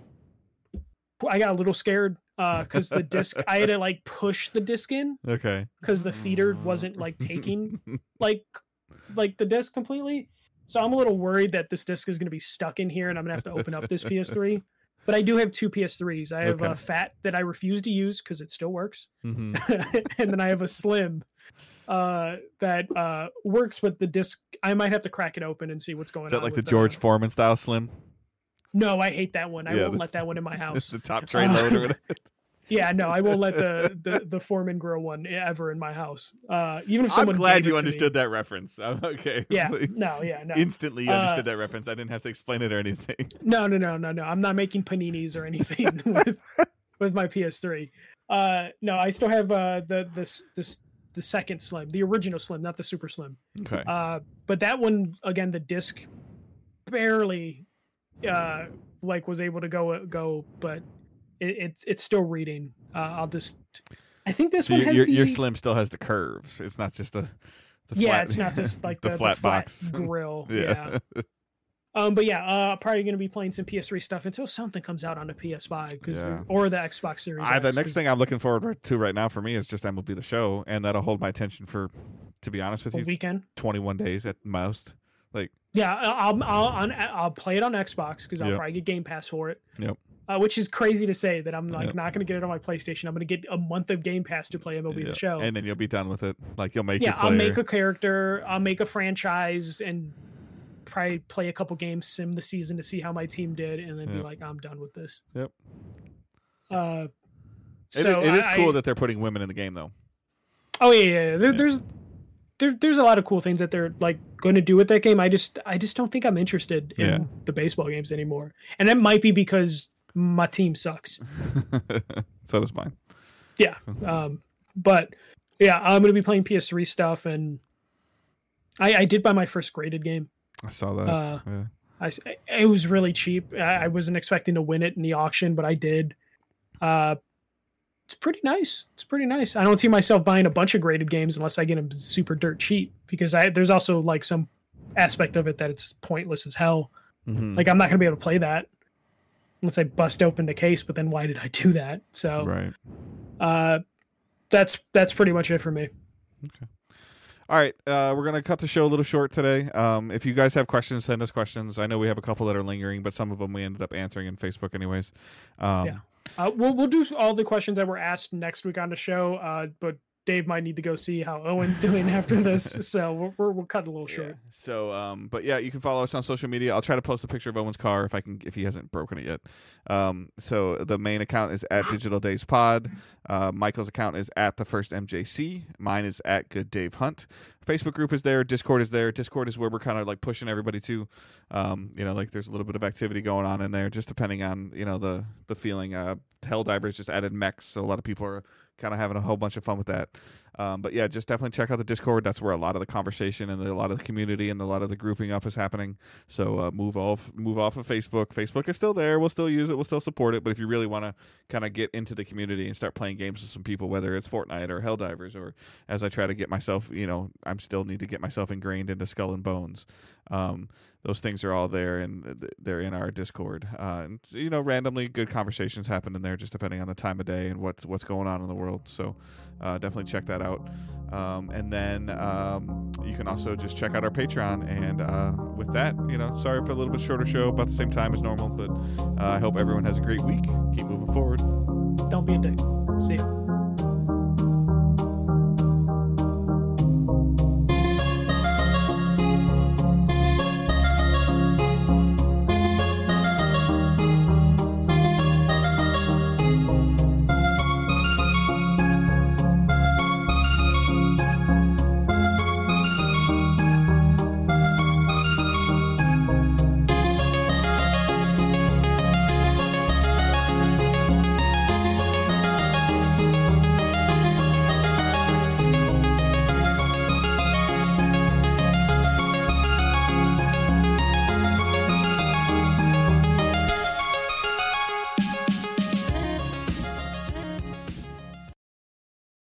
I got a little scared because the disc I had to like push the disc in Okay. because the feeder wasn't like taking like like the disc completely. So I'm a little worried that this disc is going to be stuck in here and I'm going to have to open up this P S three. But I do have two P S threes. I have Okay. a fat that I refuse to use because it still works, hmm and then I have a slim uh, that uh, works, but the disc I might have to crack it open and see what's going Is that on. like the with George Foreman style slim? No, I hate that one. I Yeah, won't the- let that one in my It's house. the top tray load or whatever. Yeah, no, I won't let the the, the Foreman Grill one ever in my house. Uh, even if I'm someone glad gave it you to me. understood that reference. I'm okay. Yeah, Like, no, yeah, no. Instantly you Uh, understood that reference. I didn't have to explain it or anything. No, no, no, no, no. I'm not making paninis or anything with with my P S three. Uh, no, I still have uh the this this the second Slim, the original Slim, not the Super Slim. Okay. Uh, but that one again, the disc barely uh like was able to go go, but it, it's it's still reading. Uh, I'll just. I think this So one your, has your, the your slim still has the curves. It's not just the, the yeah, flat, it's not just like the the, the flat flat, box. grill. Yeah. Yeah. Um, but yeah, uh, probably gonna be playing some P S three stuff until something comes out on the P S five because Yeah. or the Xbox Series. I, the X, next 'cause thing I'm looking forward to right now for me is just M L B The Show, and that'll hold my attention for, to be honest with a you, weekend. twenty-one days at most. Like, Yeah, I'll I'll on, I'll play it on Xbox because I'll Yep. probably get Game Pass for it. Yep. Uh, which is crazy to say that I'm like Yep. not gonna get it on my PlayStation. I'm gonna get a month of Game Pass to play M L B yeah. The Show. And then you'll be done with it. Like you'll make yeah, your I'll player. make a character. I'll make a franchise and probably play a couple games, sim the season to see how my team did, and then be Yep. like, I'm done with this. Yep. Uh, It- so it is I- cool I- that they're putting women in the game, though. Oh yeah, yeah. yeah. There, Yeah. There's there, there's a lot of cool things that they're like going to do with that game. I just I just don't think I'm interested in Yeah. the baseball games anymore, and that might be because my team sucks. So does mine. Yeah. Um. But yeah, I'm going to be playing P S three stuff, and I I did buy my first graded game. I saw that. Uh, yeah. I s- it was really cheap. I, I wasn't expecting to win it in the auction, but I did. Uh. it's pretty nice. It's pretty nice. I don't see myself buying a bunch of graded games unless I get them super dirt cheap, because I there's also like some aspect of it that it's pointless as hell. Mm-hmm. Like I'm not gonna be able to play that unless I bust open the case. But then why did I do that? So right. Uh, that's that's pretty much it for me. Okay. All right, uh, we're gonna cut the show a little short today. Um, if you guys have questions, send us questions. I know we have a couple that are lingering, but some of them we ended up answering in Facebook anyways. Um, yeah, uh, we'll we'll do all the questions that were asked next week on the show. Uh, but Dave might need to go see how Owen's doing after this, so we're, we're we'll cut a little short. Yeah. So, um, but yeah, you can follow us on social media. I'll try to post a picture of Owen's car if I can, if he hasn't broken it yet. Um, so the main account is at Digital Days Pod. Uh, Michael's account is at the First M J C. Mine is at Good Dave Hunt. Facebook group is there. Discord is there. Discord is where we're kind of like pushing everybody to. Um, you know, like there's a little bit of activity going on in there, just depending on you know the the feeling. Uh, Helldivers just added mechs, so a lot of people are kind of having a whole bunch of fun with that. Um, but yeah, just definitely check out the Discord. That's where a lot of the conversation and the, a lot of the community and a lot of the grouping up is happening. So uh, move off, move off of Facebook. Facebook is still there. We'll still use it. We'll still support it. But if you really want to kind of get into the community and start playing games with some people, whether it's Fortnite or Helldivers, or as I try to get myself, you know, I'm still need to get myself ingrained into Skull and Bones. Um, those things are all there, and they're in our Discord. Uh, and you know, randomly good conversations happen in there, just depending on the time of day and what's what's going on in the world. So uh, definitely check that out. Um, and then um, you can also just check out our Patreon. And uh, with that, you know, sorry for a little bit shorter show, about the same time as normal. But uh, I hope everyone has a great week. Keep moving forward. Don't be a dick. See ya.